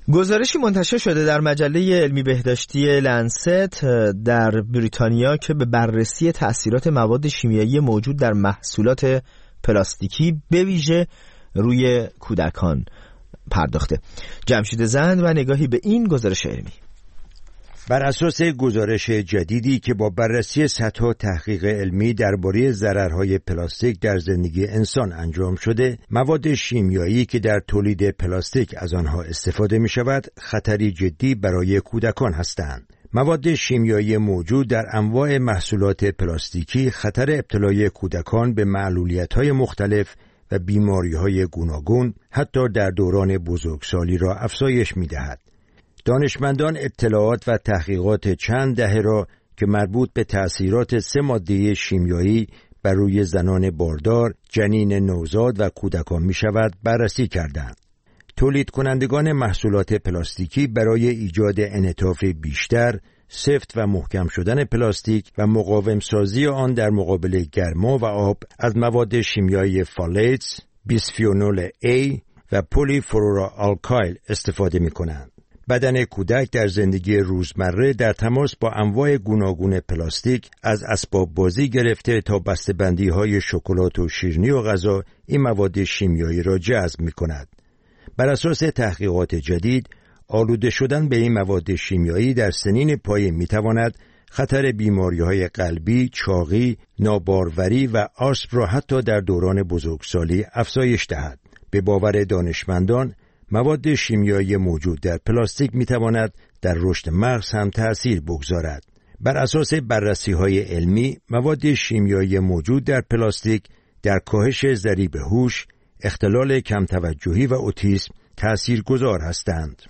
گزارشی منتشر شده در مجله علمی بهداشتی لنست در بریتانیا که به بررسی تأثیرات مواد شیمیایی موجود در محصولات پلاستیکی به ویژه روی کودکان پرداخته. جمشید زند و نگاهی به این گزارش علمی. بر اساس گزارش جدیدی که با بررسی صدها تحقیق علمی درباره ضررهای پلاستیک در زندگی انسان انجام شده، مواد شیمیایی که در تولید پلاستیک از آنها استفاده می شود خطری جدی برای کودکان هستند. مواد شیمیایی موجود در انواع محصولات پلاستیکی خطر ابتلای کودکان به معلولیت‌های مختلف و بیماری‌های گوناگون حتی در دوران بزرگسالی را افزایش می‌دهد. دانشمندان اطلاعات و تحقیقات چند دهه را که مربوط به تأثیرات 3 ماده شیمیایی بر روی زنان باردار، جنین نوزاد و کودکان می‌شود بررسی کردند. تولید کنندگان محصولات پلاستیکی برای ایجاد انعطاف بیشتر، سفت و محکم شدن پلاستیک و مقاوم سازی آن در مقابل گرما و آب از مواد شیمیایی فالیتس، بیسفینول A و پلی فلورا آلکایل استفاده می‌کنند. بدن کودک در زندگی روزمره در تماس با انواع گوناگون پلاستیک از اسباب بازی گرفته تا بسته‌بندی‌های شکلات و شیرینی و غذا این مواد شیمیایی را جذب می‌کند. بر اساس تحقیقات جدید، آلوده شدن به این مواد شیمیایی در سنین پایه می‌تواند خطر بیماری‌های قلبی، چاقی، ناباروری و آسم را حتی در دوران بزرگسالی افزایش دهد. به باور دانشمندان، مواد شیمیایی موجود در پلاستیک می‌تواند در رشد مغز هم تأثیر بگذارد. بر اساس بررسی‌های علمی، مواد شیمیایی موجود در پلاستیک در کاهش ضریب هوش، اختلال کم توجهی و اوتیسم تأثیرگذار هستند.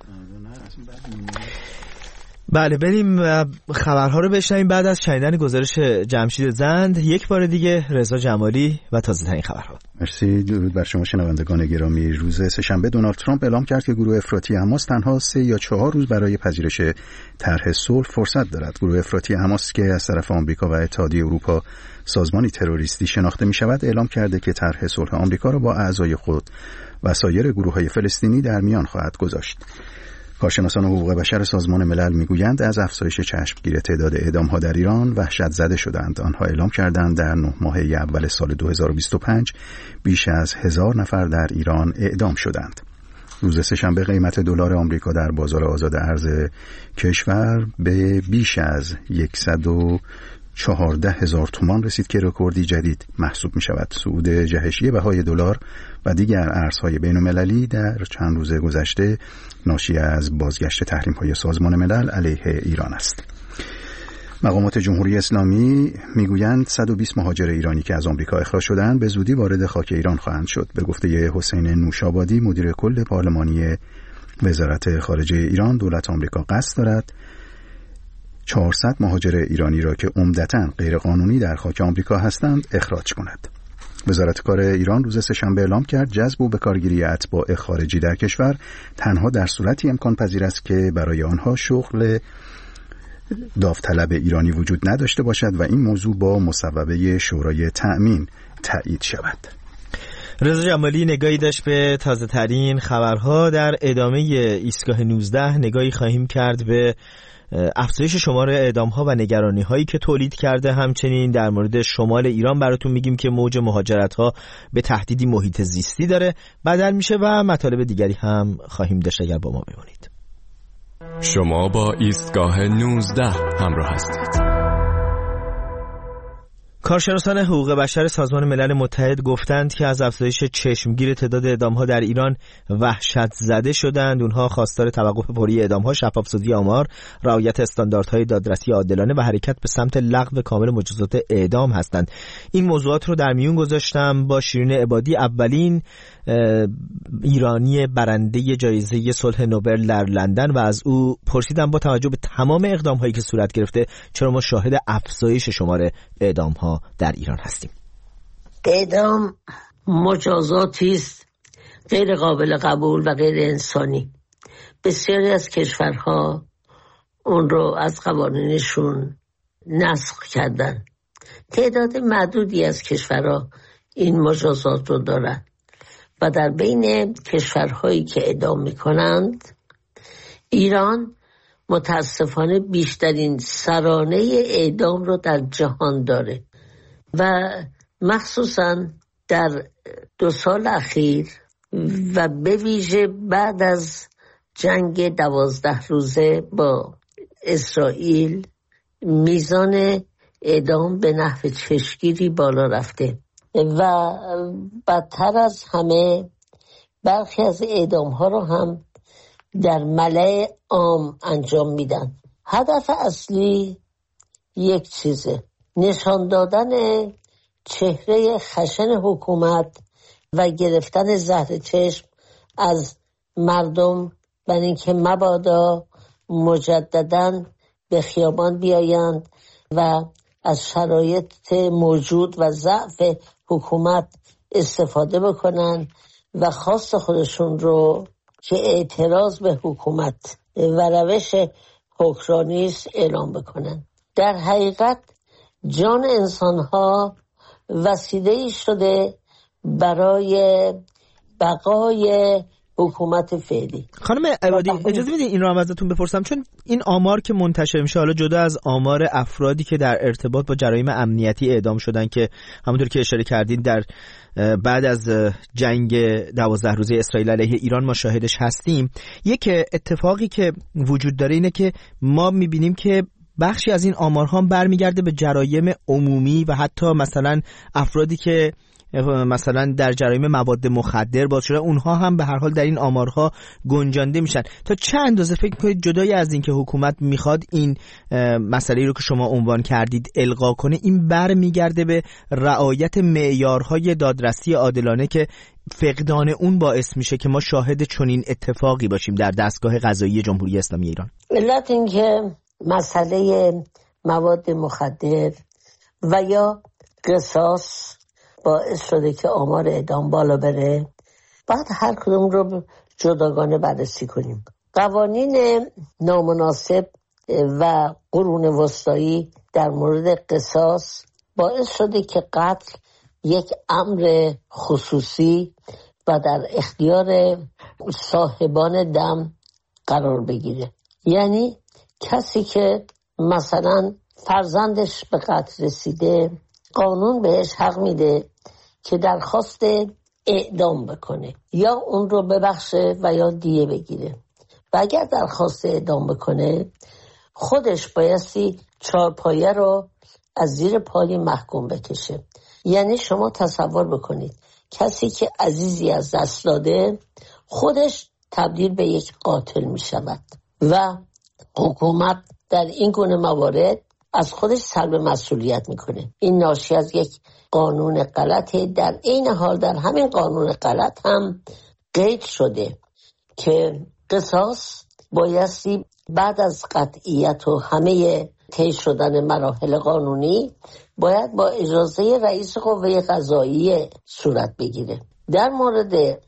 بله، بریم خبرها رو بشنویم بعد از شنیدن گزارش جمشید زند. یک بار دیگه رضا جمالی و تازه ترین خبرها. مرسی. درود بر شما شنوندگان گرامی. روز سه‌شنبه دونالد ترامپ اعلام کرد که گروه افراطی حماس تنها 3 یا 4 روز برای پذیرش طرح صلح فرصت دارد. گروه افراطی حماس که از طرف آمریکا و اتحادیه اروپا سازمانی تروریستی شناخته می شود، اعلام کرده که طرح صلح آمریکا را با اعضای خود و سایر گروه‌های فلسطینی در میان خواهد گذاشت. کارشناسان حقوق بشر سازمان ملل میگویند از افزایش چشمگیر تعداد اعدام‌ها در ایران وحشت زده شدند. آنها اعلام کردند در 9 ماهه اول سال 2025 بیش از 1000 نفر در ایران اعدام شدند. روز سه‌شنبه قیمت دلار آمریکا در بازار آزاد ارز کشور به بیش از 114,000 تومان رسید که رکوردی جدید محسوب می شود. صعود جهشی بهای دلار و دیگر ارزهای بین‌المللی در چند روز گذشته ناشی از بازگشت تحریم‌های سازمان ملل علیه ایران است. مقامات جمهوری اسلامی میگویند 120 مهاجر ایرانی که از آمریکا اخراج شدند به زودی وارد خاک ایران خواهند شد. به گفته حسین نوشابادی، مدیر کل پارلمانی وزارت خارجه ایران، دولت آمریکا قصد دارد 400 مهاجر ایرانی را که عمدتاً غیرقانونی در خاک آمریکا هستند اخراج کند. وزارت کار ایران روز سه‌شنبه اعلام کرد جذب و بکارگیری اتباع خارجی در کشور تنها در صورتی امکان پذیر است که برای آنها شغل داوطلب ایرانی وجود نداشته باشد و این موضوع با مصوبه شورای تأمین تایید شود. رضا جمالی نگاهی داشت به تازه ترین خبرها. در ادامه ایستگاه 19 نگاهی خواهیم کرد به افزایش شمار اعدام‌ها و نگرانی‌هایی که تولید کرده. همچنین در مورد شمال ایران براتون میگیم که موج مهاجرت‌ها به تهدیدی محیط زیستی داره بدل میشه و مطالب دیگری هم خواهیم داشت اگر با ما بمونید. شما با ایستگاه 19 همراه هستید. کارشناسان حقوق بشر سازمان ملل متحد گفتند که از افزایش چشمگیر تعداد اعدام‌ها در ایران وحشت زده شدند. اونها خواستار توقف فوری اعدام‌ها، شفاف‌سازی آمار، رعایت استانداردهای دادرسی عادلانه و حرکت به سمت لغو کامل مجازات اعدام هستند. این موضوعات رو در میون گذاشتم با شیرین عبادی، اولین ایرانی برنده جایزه صلح نوبل در لندن، و از او پرسیدم با توجه به تمام اقدام‌هایی که صورت گرفته چرا ما شاهد افزایش شمار اعدام‌ها در ایران هستیم. اعدام مجازاتی است غیر قابل قبول و غیر انسانی. بسیاری از کشورها اون رو از قوانینشون نسخ کردن. تعداد معدودی از کشورها این مجازات رو دارن و در بین کشورهایی که اعدام میکنند ایران متاسفانه بیشترین سرانه اعدام رو در جهان داره و مخصوصا در 2 سال اخیر و به ویژه بعد از جنگ 12 روزه با اسرائیل میزان اعدام به نحو چشمگیری بالا رفته و بدتر از همه برخی از اعدام ها رو هم در ملأ عام انجام میدن. هدف اصلی یک چیزه، نشان دادن چهره خشن حکومت و گرفتن زهر چشم از مردم برای اینکه مبادا مجدداً به خیابان بیایند و از شرایط موجود و ضعف حکومت استفاده بکنن و خواست خودشون رو که اعتراض به حکومت و روش حکمرانی است اعلام بکنن. در حقیقت جان انسان‌ها وسیله‌ای شده برای بقای حکومت فعلی. خانم عبادی اجازه بدید این رو هم ازتون بپرسم، چون این آمار که منتشر میشه، حالا جدا از آمار افرادی که در ارتباط با جرایم امنیتی اعدام شدن که همونطور که اشاره کردین در بعد از جنگ 12 روزه اسرائیل علیه ایران ما شاهدش هستیم، یک اتفاقی که وجود داره اینه که ما میبینیم که بخشی از این آمارها برمیگرده به جرایم عمومی و حتی مثلا افرادی که مثلا در جرایم مواد مخدر باز شده، اونها هم به هر حال در این آمارها گنجانده میشن. تا چه اندازه فکر کنید جدای از این که حکومت میخواد این مسئله رو که شما عنوان کردید الغا کنه، این برمیگرده به رعایت معیارهای دادرسی عادلانه که فقدان اون باعث میشه که ما شاهد چنین اتفاقی باشیم در دستگاه قضایی جمهوری اسلامی ایران؟ علت این که مسئله مواد مخدر و یا قصاص باعث شده که آمار اعدام بالا بره، بعد هر کدوم رو جداگانه بررسی کنیم. قوانین نامناسب و قرون وسطایی در مورد قصاص باعث شده که قتل یک امر خصوصی و در اختیار صاحبان دم قرار بگیره. یعنی کسی که مثلا فرزندش به قتل رسیده، قانون بهش حق میده که درخواست اعدام بکنه یا اون رو ببخشه و یا دیه بگیره. و اگر درخواست اعدام بکنه، خودش بایستی 4 پایه رو از زیر پای محکوم بکشه. یعنی شما تصور بکنید کسی که عزیزی از دست داده خودش تبدیل به یک قاتل می شود و حکومت در این گونه موارد از خودش سلب مسئولیت میکنه. این ناشی از یک قانون غلطه. در این حال در همین قانون غلط هم قید شده که قصاص بایستی بعد از قطعیت و همه طی شدن مراحل قانونی باید با اجازه رئیس قوه قضاییه صورت بگیره. در مورد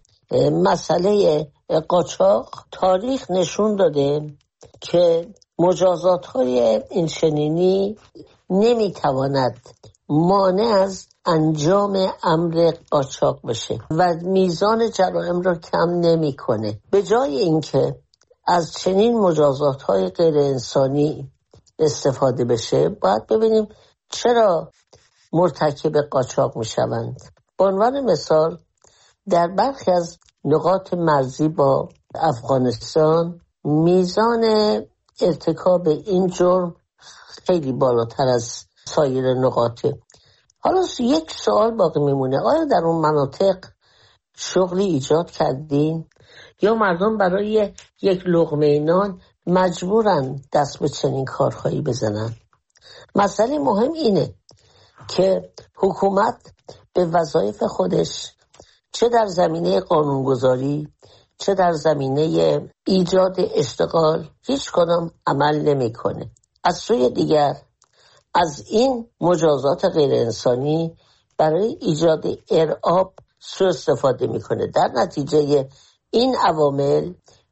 مسئله قاچاق تاریخ نشون داده که مجازات‌های این چنینی نمیتواند مانع از انجام امر قاچاق بشه و میزان جرایم را کم نمیکنه. به جای اینکه از چنین مجازات‌های غیر انسانی استفاده بشه، باید ببینیم چرا مرتکب قاچاق میشوند. به عنوان مثال در برخی از نقاط مرزی با افغانستان میزان ارتکاب این جرم خیلی بالاتر از سایر نقاطه. حالا یک سوال باقی میمونه، آیا در اون مناطق شغلی ایجاد کردین یا مردم برای یک لقمه نان مجبورن دست به چنین کارهایی بزنن؟ مسئله مهم اینه که حکومت به وظایف خودش چه در زمینه قانونگذاری چه در زمینه ایجاد اشتغال هیچ کدام عمل نمیکنه. از سوی دیگر از این مجازات غیر انسانی برای ایجاد ارعاب سوء استفاده میکنه. در نتیجه این عوامل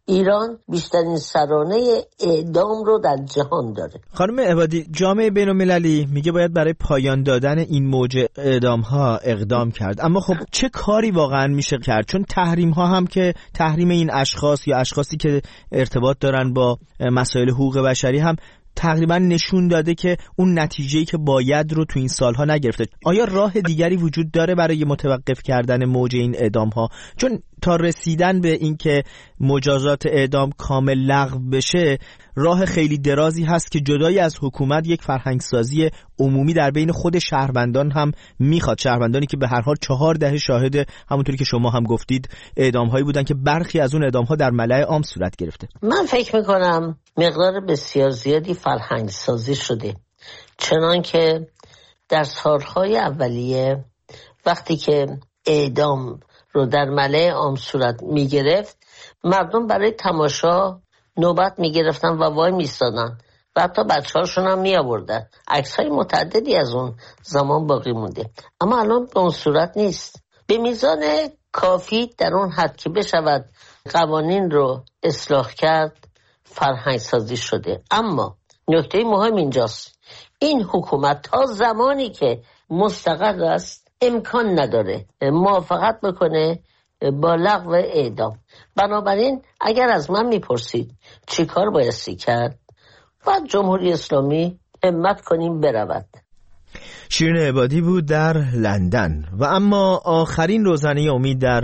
ایران بیشترین سرانه اعدام رو در جهان داره. خانم عبادی، جامعه بین‌المللی میگه باید برای پایان دادن این موج اعدام ها اقدام کرد، اما خب چه کاری واقعا میشه کرد؟ چون تحریم ها هم که تحریم این اشخاص یا اشخاصی که ارتباط دارن با مسائل حقوق بشری هم تقریبا نشون داده که اون نتیجه‌ای که باید رو تو این سالها نگرفته. آیا راه دیگری وجود داره برای متوقف کردن موج این اعدام‌ها؟ چون تا رسیدن به این که مجازات اعدام کامل لغو بشه راه خیلی درازی هست که جدای از حکومت یک فرهنگسازی عمومی در بین خود شهروندان هم میخواد. شهروندانی که به هر حال 4 دهه شاهد همونطوری که شما هم گفتید اعدام‌هایی بودن که برخی از اون اعدام‌ها در ملأ عام صورت گرفته. من فکر میکنم مقدار بسیار زیادی فرهنگسازی شده، چنان که در سالهای اولیه وقتی که اعدام رو در ملأ عام صورت میگرفت مردم برای تماشا نوبت میگرفتن و وای میستادن و حتی بچه‌هاشون هم میآوردن. عکس‌های متعددی از اون زمان باقی مونده، اما الان به اون صورت نیست. به میزان کافی در اون حد که بشود قوانین رو اصلاح کرد فرهنگ سازی شده. اما نکته مهم اینجاست، این حکومت تا زمانی که مستقر است امکان نداره موافقت بکنه با لغو اعدام. بنابراین اگر از من میپرسید چی کار بایستی کرد، باید جمهوری اسلامی همت کنیم برود. شیرین عبادی بود در لندن. و اما آخرین روزنه امید در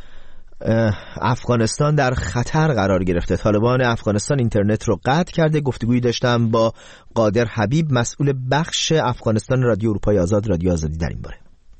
افغانستان در خطر قرار گرفته. طالبان افغانستان اینترنت رو قطع کرده. گفتگویی داشتم با قادر حبیب، مسئول بخش افغانستان رادیو اروپای آزاد، رادیو آزادی، در این باره.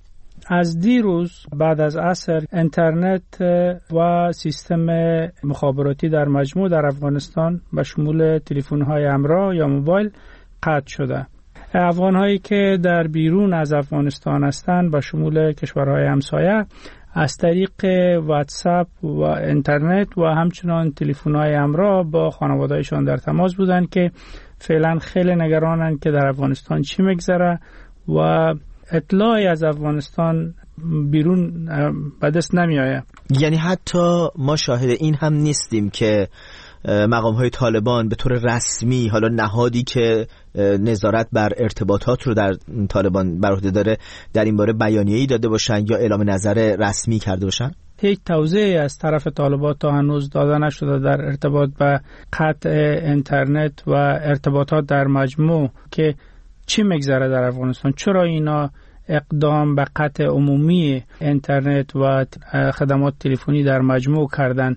از دیروز بعد از عصر اینترنت و سیستم مخابراتی در مجموع در افغانستان به شمول تلفن‌های همراه یا موبایل قطع شده. افغان‌هایی که در بیرون از افغانستان هستند به شمول کشورهای همسایه از طریق واتساپ و اینترنت و همچنان تلفن‌های همراه با خانواده‌شان در تماس بودند که فعلا خیلی نگرانند که در افغانستان چی میگذره و اطلاعی از افغانستان بیرون به دست نمیآید. یعنی حتی ما شاهد این هم نیستیم که مقام‌های طالبان به طور رسمی، حالا نهادی که نظارت بر ارتباطات رو در طالبان بر عهده داره، در این باره بیانیه‌ای داده باشن یا اعلام نظر رسمی کرده باشن؟ هیچ توضیحی از طرف طالبان تا هنوز داده نشده در ارتباط به قطع اینترنت و ارتباطات در مجموع که چی میگذره در افغانستان، چرا اینا اقدام به قطع عمومی اینترنت و خدمات تلفنی در مجموع کردن.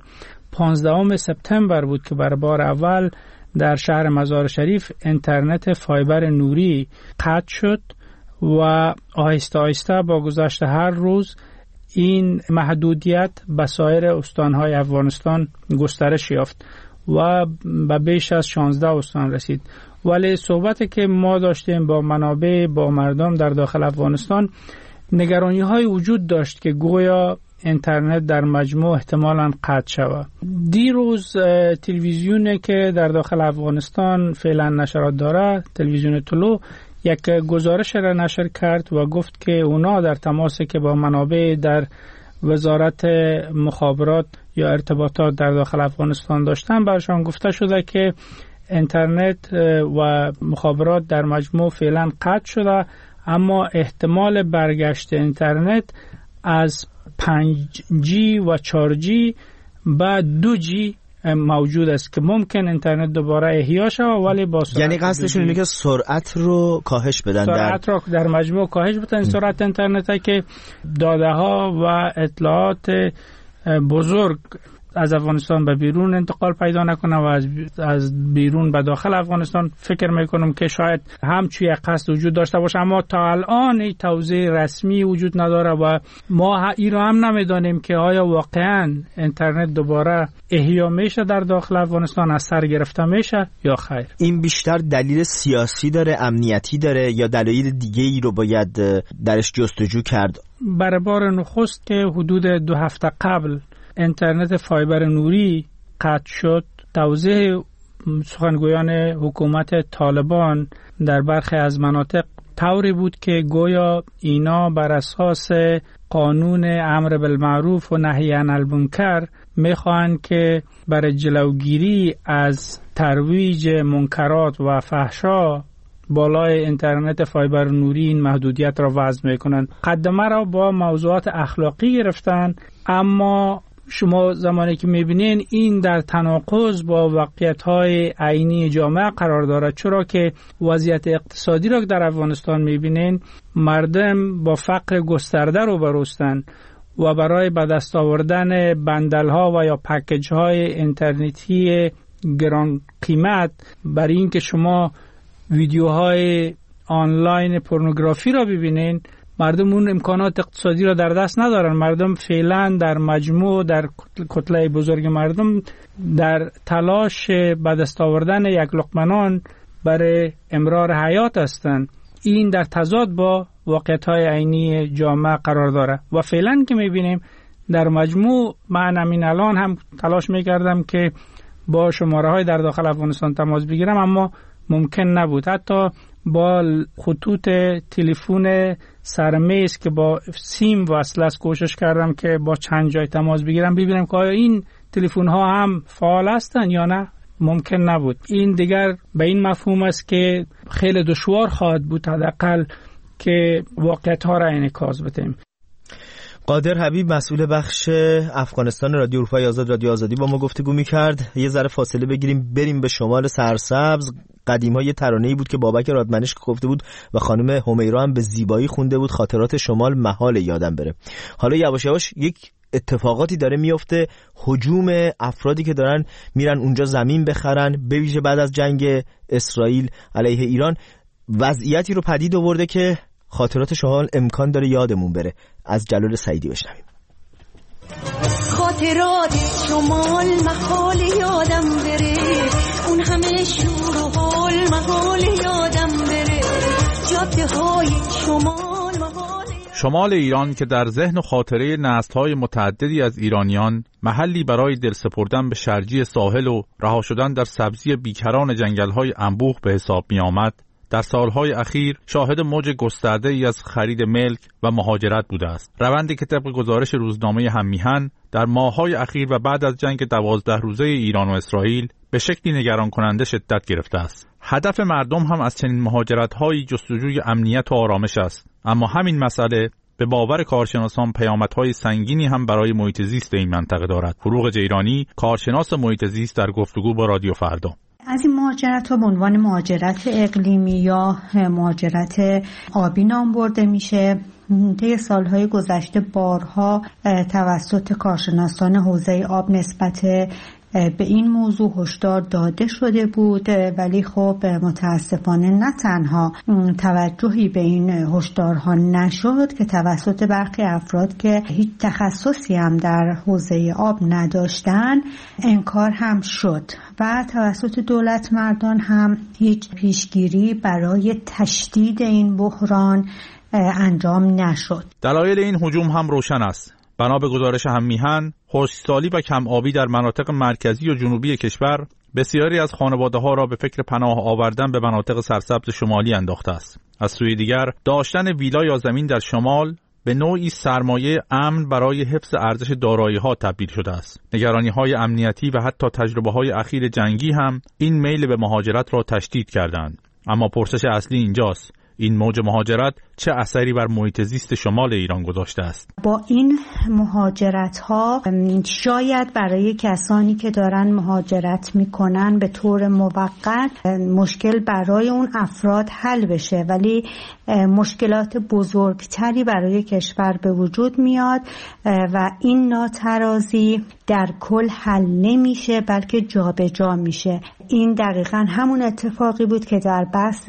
15 سپتامبر بود که برای بار اول در شهر مزار شریف اینترنت فایبر نوری قطع شد و آهسته آهسته با گذشت هر روز این محدودیت به سایر استانهای افغانستان گسترش یافت و به بیش از 16 استان رسید. ولی صحبتی که ما داشتیم با منابع، با مردم در داخل افغانستان، نگرانی های وجود داشت که گویا اینترنت در مجموع احتمالاً قطع شود. دیروز تلویزیونی که در داخل افغانستان فعلا نشرات داره، تلویزیون طلوع، یک گزارش را نشر کرد و گفت که اونا در تماسی که با منابع در وزارت مخابرات یا ارتباطات در داخل افغانستان داشتن، برشان گفته شده که اینترنت و مخابرات در مجموع فعلا قطع شده، اما احتمال برگشت اینترنت از 5G و 4G به 2G موجود است که ممکن اینترنت دوباره احیا شود، ولی با سرعت، یعنی قصدشون اینه که سرعت رو کاهش بدن، سرعت رو در مجموع کاهش بدن. سرعت اینترنت که داده ها و اطلاعات بزرگ از افغانستان به بیرون انتقال پیدا نکنه و از بیرون به داخل افغانستان. فکر میکنم که شاید همچون یک قصد وجود داشته باشه، اما تا الان این توضیح رسمی وجود نداره و ما این رو هم نمیدانیم که آیا واقعا اینترنت دوباره احیا میشه در داخل افغانستان، از سر گرفته میشه یا خیر. این بیشتر دلیل سیاسی داره، امنیتی داره، یا دلایل دیگه ای رو باید درش جستجو کرد؟ برای بار نخست که حدود 2 هفته قبل اینترنت فایبر نوری قطع شد، توضیح سخنگویان حکومت طالبان در برخی از مناطق طوری بود که گویا اینا بر اساس قانون امر بالمعروف و نهی عن المنکر میخوان که برای جلوگیری از ترویج منکرات و فحشا بالای اینترنت فایبر نوری این محدودیت را وضع میکنن. مقدمه را با موضوعات اخلاقی گرفتن، اما شما زمانی که میبینین این در تناقض با واقعیت‌های عینی جامعه قرار دارد، چرا که وضعیت اقتصادی را که در افغانستان میبینین مردم با فقر گسترده روبروستن و برای به دست آوردن بندل‌ها و یا پکیج‌های اینترنتی گران قیمت، برای اینکه شما ویدیوهای آنلاین پورنوگرافی را ببینین، مردم اون امکانات اقتصادی را در دست ندارن. مردم فعلا در مجموع، در کتله بزرگ مردم در تلاش به دست آوردن یک لقمه نان برای امرار حیات هستند. این در تضاد با واقعیت‌های عینی جامعه قرار داره و فعلا که می‌بینیم در مجموع، من همین الان هم تلاش می‌کردم که با شماره‌های در داخل افغانستان تماس بگیرم، اما ممکن نبود. حتی با خطوط تلفن سرمیز که با سیم وصل است کوشش کردم که با چند جای تماس بگیرم ببینم که آیا این تلفن ها هم فعال هستن یا نه. ممکن نبود. این دیگر به این مفهوم است که خیلی دشوار خواهد بود حداقل که واقعیت ها را انعکاس بدیم. قادر حبیب، مسئول بخش افغانستان رادیو اروپای آزاد، رادیو آزادی، با ما گفتگو می‌کرد. یه ذره فاصله بگیریم بریم به شمال سرسبز. قدیما یه ترانه‌ای بود که بابک رادمنش گفته بود و خانم همیرا هم به زیبایی خونده بود، خاطرات شمال محال یادم بره. حالا یواش یواش یک اتفاقاتی داره میفته، هجوم افرادی که دارن میرن اونجا زمین بخرن، به ویژه بعد از جنگ اسرائیل علیه ایران، وضعیتی رو پدید آورده که خاطرات شمال امکان داره یادمون بره. از جلال سعیدی بشنویم. خاطرات شمال محال یادم بره، اون همه شور و حال محال یادم بره، جاده های شمال محال. شمال ایران که در ذهن و خاطره نسل‌های متعددی از ایرانیان محلی برای دل سپردن به شرجی ساحل و رها شدن در سبزی بیکران جنگل‌های انبوه به حساب می‌آمد، در سالهای اخیر شاهد موج گسترده‌ای از خرید ملک و مهاجرت بوده است. روندی که طبق گزارش روزنامه هممیهن در ماه‌های اخیر و بعد از جنگ 12 روزه ایران و اسرائیل به شکلی نگران کننده شدت گرفته است. هدف مردم هم از چنین مهاجرت‌هایی جستجوی امنیت و آرامش است. اما همین مسئله به باور کارشناسان پیامدهای سنگینی هم برای محیط زیست این منطقه دارد. فروغ جیرانی، کارشناس محیط زیست، در گفتگو با رادیو فردا. از این مهاجرت‌ها به عنوان مهاجرت اقلیمی یا مهاجرت آبی نام برده میشه. طی سالهای گذشته بارها توسط کارشناسان حوزه آب نسبت به این موضوع هشدار داده شده بود، ولی خب متاسفانه نه تنها توجهی به این هشدارها نشد که توسط برخی افراد که هیچ تخصصی هم در حوزه آب نداشتن انکار هم شد و توسط دولت مردان هم هیچ پیشگیری برای تشدید این بحران انجام نشد. دلایل این هجوم هم روشن است. بنا به گزارش هممیهن، خشکسالی و کم آبی در مناطق مرکزی و جنوبی کشور بسیاری از خانواده‌ها را به فکر پناه آوردن به مناطق سرسبز شمالی انداخته است. از سوی دیگر، داشتن ویلا یا زمین در شمال به نوعی سرمایه امن برای حفظ ارزش دارایی‌ها تبدیل شده است. نگرانی‌های امنیتی و حتی تجربه‌های اخیر جنگی هم این میل به مهاجرت را تشدید کردند. اما پرسش اصلی اینجاست: این موج مهاجرت چه اثری بر محیط زیست شمال ایران گذاشته است؟ با این مهاجرت ها شاید برای کسانی که دارن مهاجرت میکنن به طور موقت مشکل برای اون افراد حل بشه، ولی مشکلات بزرگتری برای کشور به وجود میاد و این ناترازی در کل حل نمیشه بلکه جابجا میشه. این دقیقاً همون اتفاقی بود که در بحث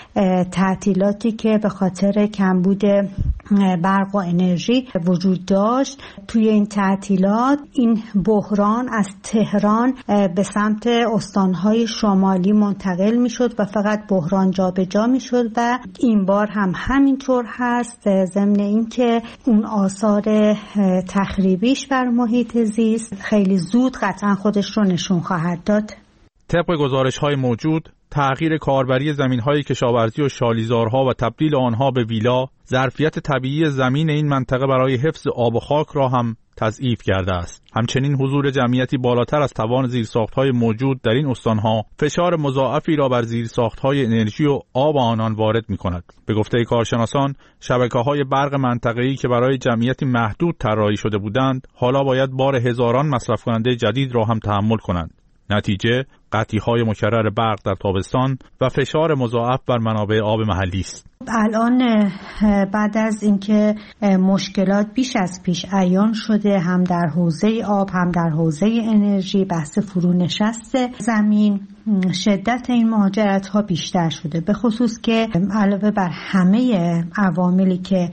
تعطیلاتی که به خاطر کمبود برق و انرژی وجود داشت، توی این تعطیلات این بحران از تهران به سمت استانهای شمالی منتقل میشد و فقط بحران جابجا میشد و این بار هم همینطور هست. ضمن اینکه اون آثار تخریبیش بر محیط زیست خیلی زود قطعا خودش رو نشون خواهد داد. طبق گزارش‌های موجود، تغییر کاربری زمین‌های کشاورزی و شالیزارها و تبدیل آنها به ویلا، ظرفیت طبیعی زمین این منطقه برای حفظ آب و خاک را هم تضعیف کرده است. همچنین حضور جمعیتی بالاتر از توان زیرساخت‌های موجود در این استان‌ها فشار مضاعفی را بر زیرساخت‌های انرژی و آب آنان وارد می‌کند. به گفته کارشناسان، شبکه‌های برق منطقه‌ای که برای جمعیتی محدود طراحی شده بودند، حالا باید بار هزاران مصرف کننده جدید را هم تحمل کنند. نتیجه قطعی‌های مکرر برق در تابستان و فشار مضاعف بر منابع آب محلی است. الان بعد از اینکه مشکلات بیش از پیش عیان شده، هم در حوزه آب هم در حوزه انرژی، بحث فرونشست زمین، شدت این مهاجرت‌ها بیشتر شده، به خصوص که علاوه بر همه عواملی که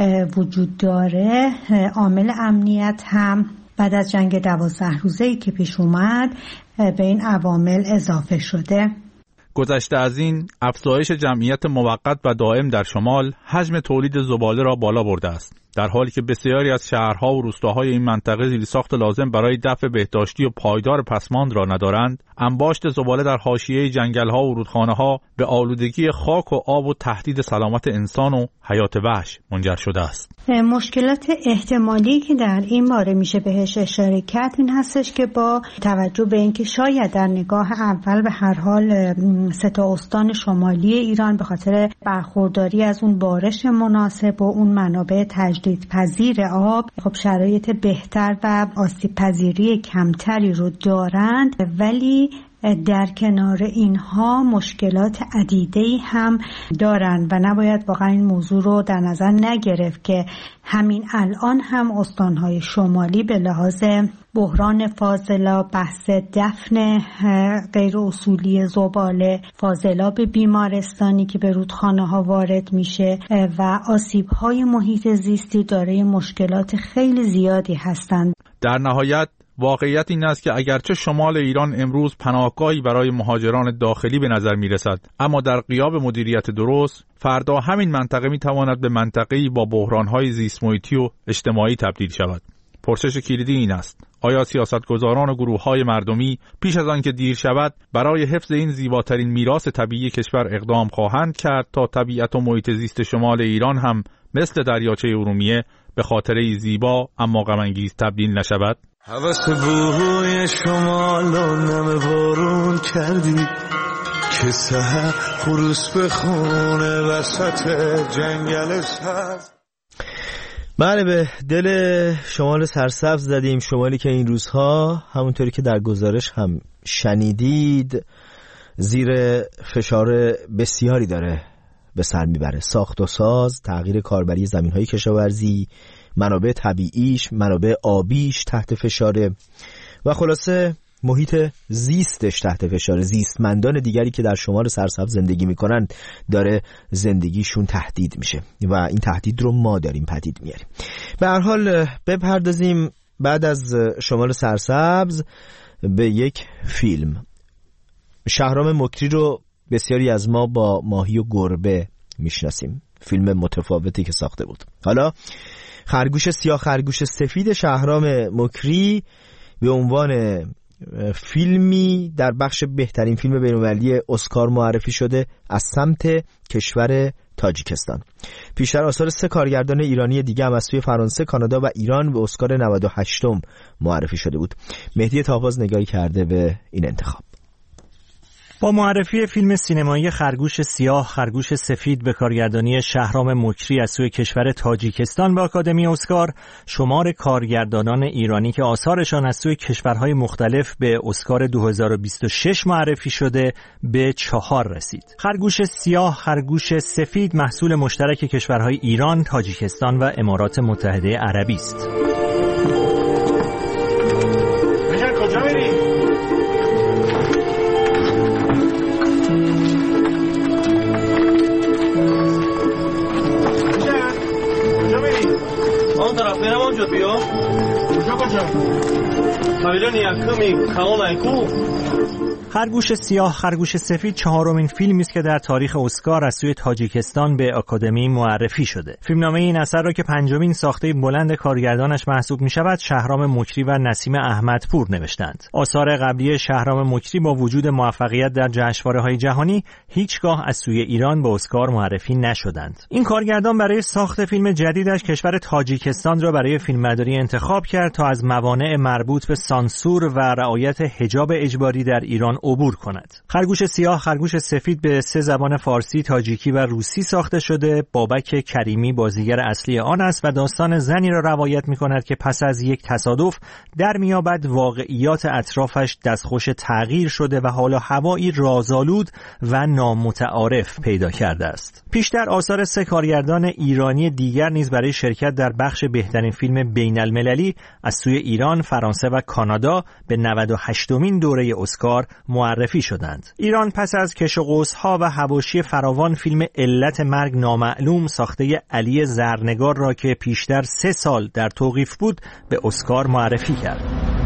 وجود داره، عامل امنیت هم بعد از جنگ 12 روزه‌ای که پیش اومد به این عوامل اضافه شده. گذشته از این، افزایش جمعیت موقت و دائم در شمال حجم تولید زباله را بالا برده است، در حالی که بسیاری از شهرها و روستاهای این منطقه زیرساخت لازم برای دفع بهداشتی و پایدار پسماند را ندارند. انباشت زباله در حاشیه جنگل‌ها و رودخانه‌ها به آلودگی خاک و آب و تهدید سلامت انسان و حیات وحش منجر شده است. مشکلات احتمالی که در این باره میشه بهش اشاره کرد این هستش که با توجه به اینکه شاید در نگاه اول به هر حال 3 استان شمالی ایران به خاطر برخورداری از اون بارش مناسب و اون منابع تجدیدپذیر آب خب شرایط بهتر و آسیب پذیری کمتری رو دارند، ولی در کنار اینها مشکلات عدیده‌ای هم دارند و نباید واقعا این موضوع رو در نظر نگرفت که همین الان هم استانهای شمالی به لحاظ بحران فاضلاب، بحث دفن غیر اصولی زباله، فاضلاب بیمارستانی که به رودخانه ها وارد میشه و آسیب های محیط زیستی دارای مشکلات خیلی زیادی هستند. در نهایت واقعیت این است که اگرچه شمال ایران امروز پناهگاهی برای مهاجران داخلی به نظر می رسد، اما در غیاب مدیریت درست، فردا همین منطقه می تواند به منطقه‌ای با بحران‌های زیست محیطی و اجتماعی تبدیل شود. پرسش کلیدی این است: آیا سیاستگزاران و گروه‌های مردمی پیش از آن که دیر شود برای حفظ این زیباترین میراث طبیعی کشور اقدام خواهند کرد تا طبیعت و محیط زیست شمال ایران هم مثل دریاچه ارومیه به خاطره زیبا اما غم‌انگیز تبدیل نشود؟ حواس بوی شمال و نم بارون کردی که سحر خروس بخونه وسط جنگل سبز. بله، به دل شمال سرسبز زدیم، شمالی که این روزها همونطوری که در گزارش هم شنیدید زیر فشار بسیاری داره به سر میبره. ساخت و ساز، تغییر کاربری زمین‌های کشاورزی، منابع طبیعیش، منابع آبیش تحت فشاره و خلاصه محیط زیستش تحت فشاره. زیستمندان دیگری که در شمال سرسبز زندگی میکنن داره زندگیشون تهدید میشه و این تهدید رو ما داریم پدید میاریم. به هر حال بپردازیم بعد از شمال سرسبز به یک فیلم. شهرام مکری رو بسیاری از ما با ماهی و گربه میشناسیم، فیلم متفاوتی که ساخته بود. حالا خرگوش سیاه خرگوش سفید شهرام مکری به عنوان فیلمی در بخش بهترین فیلم بین‌المللی اسکار معرفی شده از سمت کشور تاجیکستان. پیشتر آثار 3 کارگردان ایرانی دیگه هم از سوی فرانسه، کانادا و ایران به اسکار 98م معرفی شده بود. مهدی طاپاز نگاهی کرده به این انتخاب. با معرفی فیلم سینمایی خرگوش سیاه خرگوش سفید به کارگردانی شهرام مکری از سوی کشور تاجیکستان به آکادمی اسکار، شمار کارگردانان ایرانی که آثارشان از سوی کشورهای مختلف به اسکار 2026 معرفی شده به 4 رسید. خرگوش سیاه خرگوش سفید محصول مشترک کشورهای ایران، تاجیکستان و امارات متحده عربی است. کجا میری؟ اون طرف. برم اونجا بیا کجا میدونی یکمی کاملا خرگوش سیاه خرگوش سفید چهارمین فیلمی است که در تاریخ اسکار از سوی تاجیکستان به آکادمی معرفی شده. فیلمنامه این اثر را که پنجمین ساخته بلند کارگردانش محسوب می شود شهرام مکری و نسیم احمدپور نوشتند. آثار قبلی شهرام مکری با وجود موفقیت در جشنواره‌های جهانی هیچگاه از سوی ایران به اسکار معرفی نشدند. این کارگردان برای ساخت فیلم جدیدش کشور تاجیکستان را برای فیلمبرداری انتخاب کرد تا از موانع مربوط به سانسور و رعایت حجاب اجباری در ایران عبور کند. خرگوش سیاه خرگوش سفید به 3 زبان فارسی، تاجیکی و روسی ساخته شده. بابک کریمی بازیگر اصلی آن است و داستان زنی را روایت می‌کند که پس از یک تصادف در میابد واقعیات اطرافش دستخوش تغییر شده و حالا هوایی رازآلود و نامتعارف پیدا کرده است. پیشتر آثار 3 کارگردان ایرانی دیگر نیز برای شرکت در بخش بهترین فیلم بین‌المللی از سوی ایران، فرانسه و کانادا به 98مین دوره اسکار معرفی شدند. ایران پس از کش و قوس‌ها و حواشی فراوان فیلم علت مرگ نامعلوم ساخته علی زرنگار را که پیشتر 3 سال در توقیف بود به اسکار معرفی کرد.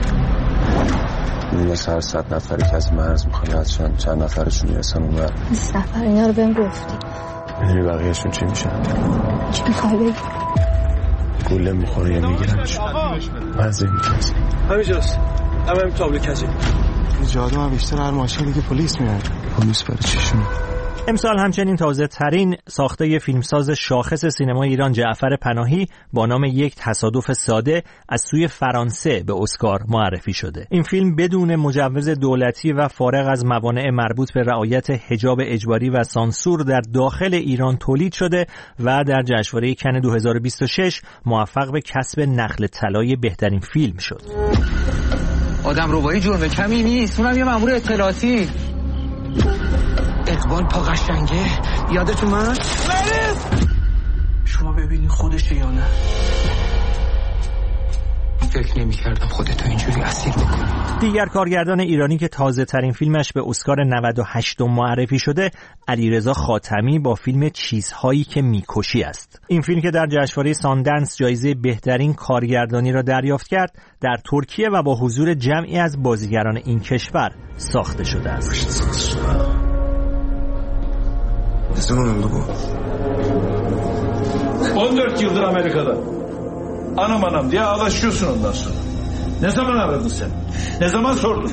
این سر 100 نفری که از مرز میخواد چند نفرشون میرسن اونور 20 نفر اینا رو بهم گفتی. میدونی بقیهشون چی میشن؟ چی میخوای بگی؟ گله میخوره یا میگیرنشون مزه میتونست همینجاست همین تابلو کجی جادو هم بیشتر هر ماشین دیگه پلیس میاد. پلیس برای چیشون؟ امسال همچنین تازه ترین ساخته فیلمساز شاخص سینما ایران جعفر پناهی با نام یک تصادف ساده از سوی فرانسه به اسکار معرفی شده. این فیلم بدون مجوز دولتی و فارغ از موانع مربوط به رعایت حجاب اجباری و سانسور در داخل ایران تولید شده و در جشنواره کن 2026 موفق به کسب نخل طلای بهترین فیلم شد. آدم ربایی جرم کمی نیست، اونم یه مأمور اطلاعاتی. اقبال پا قشنگه یادتون من؟ شما ببینید خودشه یا نه؟ فکر نمی کردم خودتو اینجوری اسیر بکنی. دیگر کارگردان ایرانی که تازه ترین فیلمش به اسکار 98 معرفی شده علیرضا خاتمی با فیلم چیزهایی که میکشی است. این فیلم که در جشنواره ساندنس جایزه بهترین کارگردانی را دریافت کرد در ترکیه و با حضور جمعی از بازیگران این کشور ساخته şode است. Ne zaman oldu bu? 14 yıldır Amerika'da. Anam diye ağlaşıyorsun ondan sonra. Ne zaman aradın sen? Ne zaman sordun?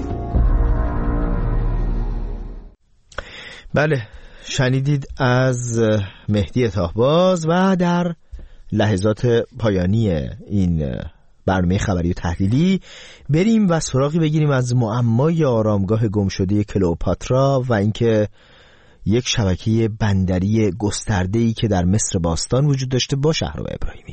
بله شنیدید از مهدی طاهباز و در لحظات پایانی این برنامه خبری و تحلیلی بریم و سراغی بگیریم از معمای آرامگاه گمشده کلئوپاترا و اینکه یک شبکه بندری گسترده‌ای که در مصر باستان وجود داشته با شهرام ابراهیمی.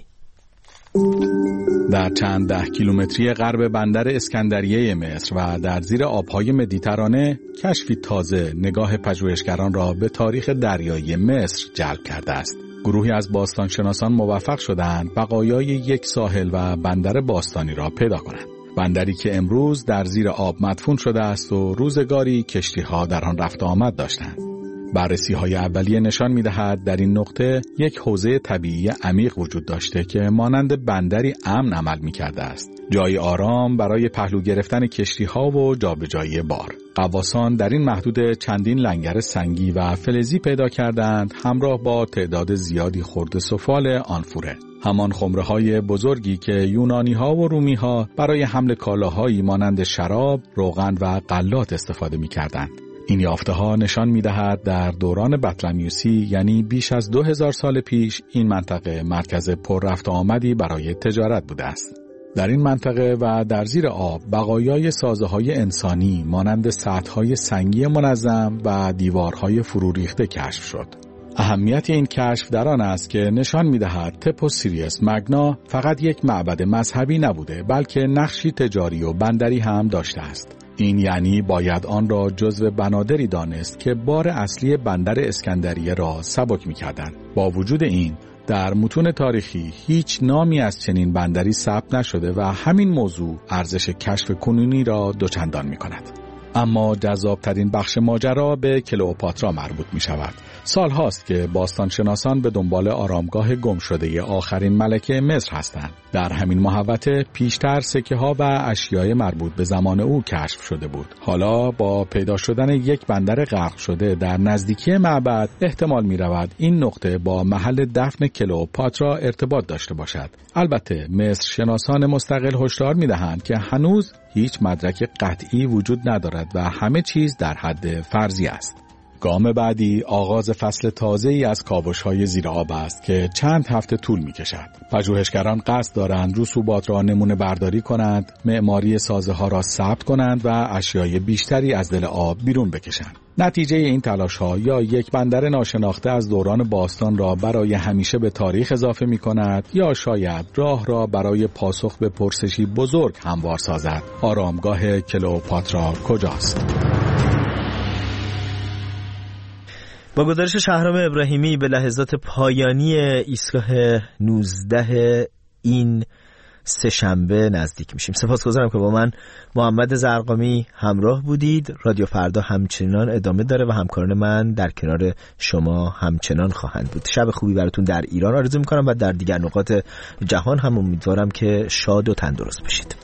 در چند 10 کیلومتری غرب بندر اسکندریه مصر و در زیر آبهای مدیترانه کشفی تازه نگاه پژوهشگران را به تاریخ دریایی مصر جلب کرده است. گروهی از باستانشناسان موفق شدند بقایای یک ساحل و بندر باستانی را پیدا کنند. بندری که امروز در زیر آب مدفون شده است و روزگاری کشتی‌ها در آن رفت آمد داشتند. بررسی‌های اولیه نشان می‌دهد در این نقطه یک حوزه طبیعی عمیق وجود داشته که مانند بندری امن عمل می‌کرده است. جای آرام برای پهلو گرفتن کشتی‌ها و جابجایی بار. غواصان در این محدوده چندین لنگر سنگی و فلزی پیدا کردند همراه با تعداد زیادی خرده سفال آنفوره. همان خمره‌های بزرگی که یونانی‌ها و رومی‌ها برای حمل کالاهایی مانند شراب، روغن و غلات استفاده می‌کردند. این یافته‌ها نشان می‌دهد در دوران بطلمیوسی یعنی بیش از 2000 سال پیش این منطقه مرکز پر رفت و آمدی برای تجارت بوده است. در این منطقه و در زیر آب بقایای سازه‌های انسانی مانند سطح‌های سنگی منظم و دیوارهای فرو ریخته کشف شد. اهمیت این کشف در آن است که نشان می‌دهد تپوس سیریوس مگنا فقط یک معبد مذهبی نبوده بلکه نقشی تجاری و بندری هم داشته است. این یعنی باید آن را جزو بنادری دانست که بار اصلی بندر اسکندریه را سبک می‌کردند. با وجود این در متون تاریخی هیچ نامی از چنین بندری ثبت نشده و همین موضوع ارزش کشف کنونی را دوچندان می‌کند. اما جذابترین بخش ماجرا به کلئوپاترا مربوط می شود. سال هاست که باستانشناسان به دنبال آرامگاه گم شده آخرین ملکه مصر هستند. در همین محوطه پیشتر سکه ها و اشیای مربوط به زمان او کشف شده بود. حالا با پیدا شدن یک بندر غرق شده در نزدیکی معبد احتمال می رود این نقطه با محل دفن کلئوپاترا ارتباط داشته باشد. البته مصر شناسان مستقل هشدار می دهند که هنوز هیچ مدرک قطعی وجود ندارد و همه چیز در حد فرضی است. گام بعدی آغاز فصل تازه‌ای از کاوش‌های زیر آب است که چند هفته طول می‌کشد. پژوهشگران قصد دارند رسوبات را نمونه برداری کنند، معماری سازه‌ها را ثبت کنند و اشیای بیشتری از دل آب بیرون بکشند. نتیجه این تلاش‌ها یا یک بندر ناشناخته از دوران باستان را برای همیشه به تاریخ اضافه می‌کند یا شاید راه را برای پاسخ به پرسشی بزرگ هموار سازد. آرامگاه کلئوپاترا کجاست؟ با گزارش شهرام ابراهیمی به لحظات پایانی ایستگاه 19 این سه‌شنبه نزدیک میشیم. سپاسگزارم که با من محمد زرقامی همراه بودید. رادیو فردا همچنان ادامه داره و همکاران من در کنار شما همچنان خواهند بود. شب خوبی براتون در ایران آرزو میکنم و در دیگر نقاط جهان هم امیدوارم که شاد و تندرست باشید.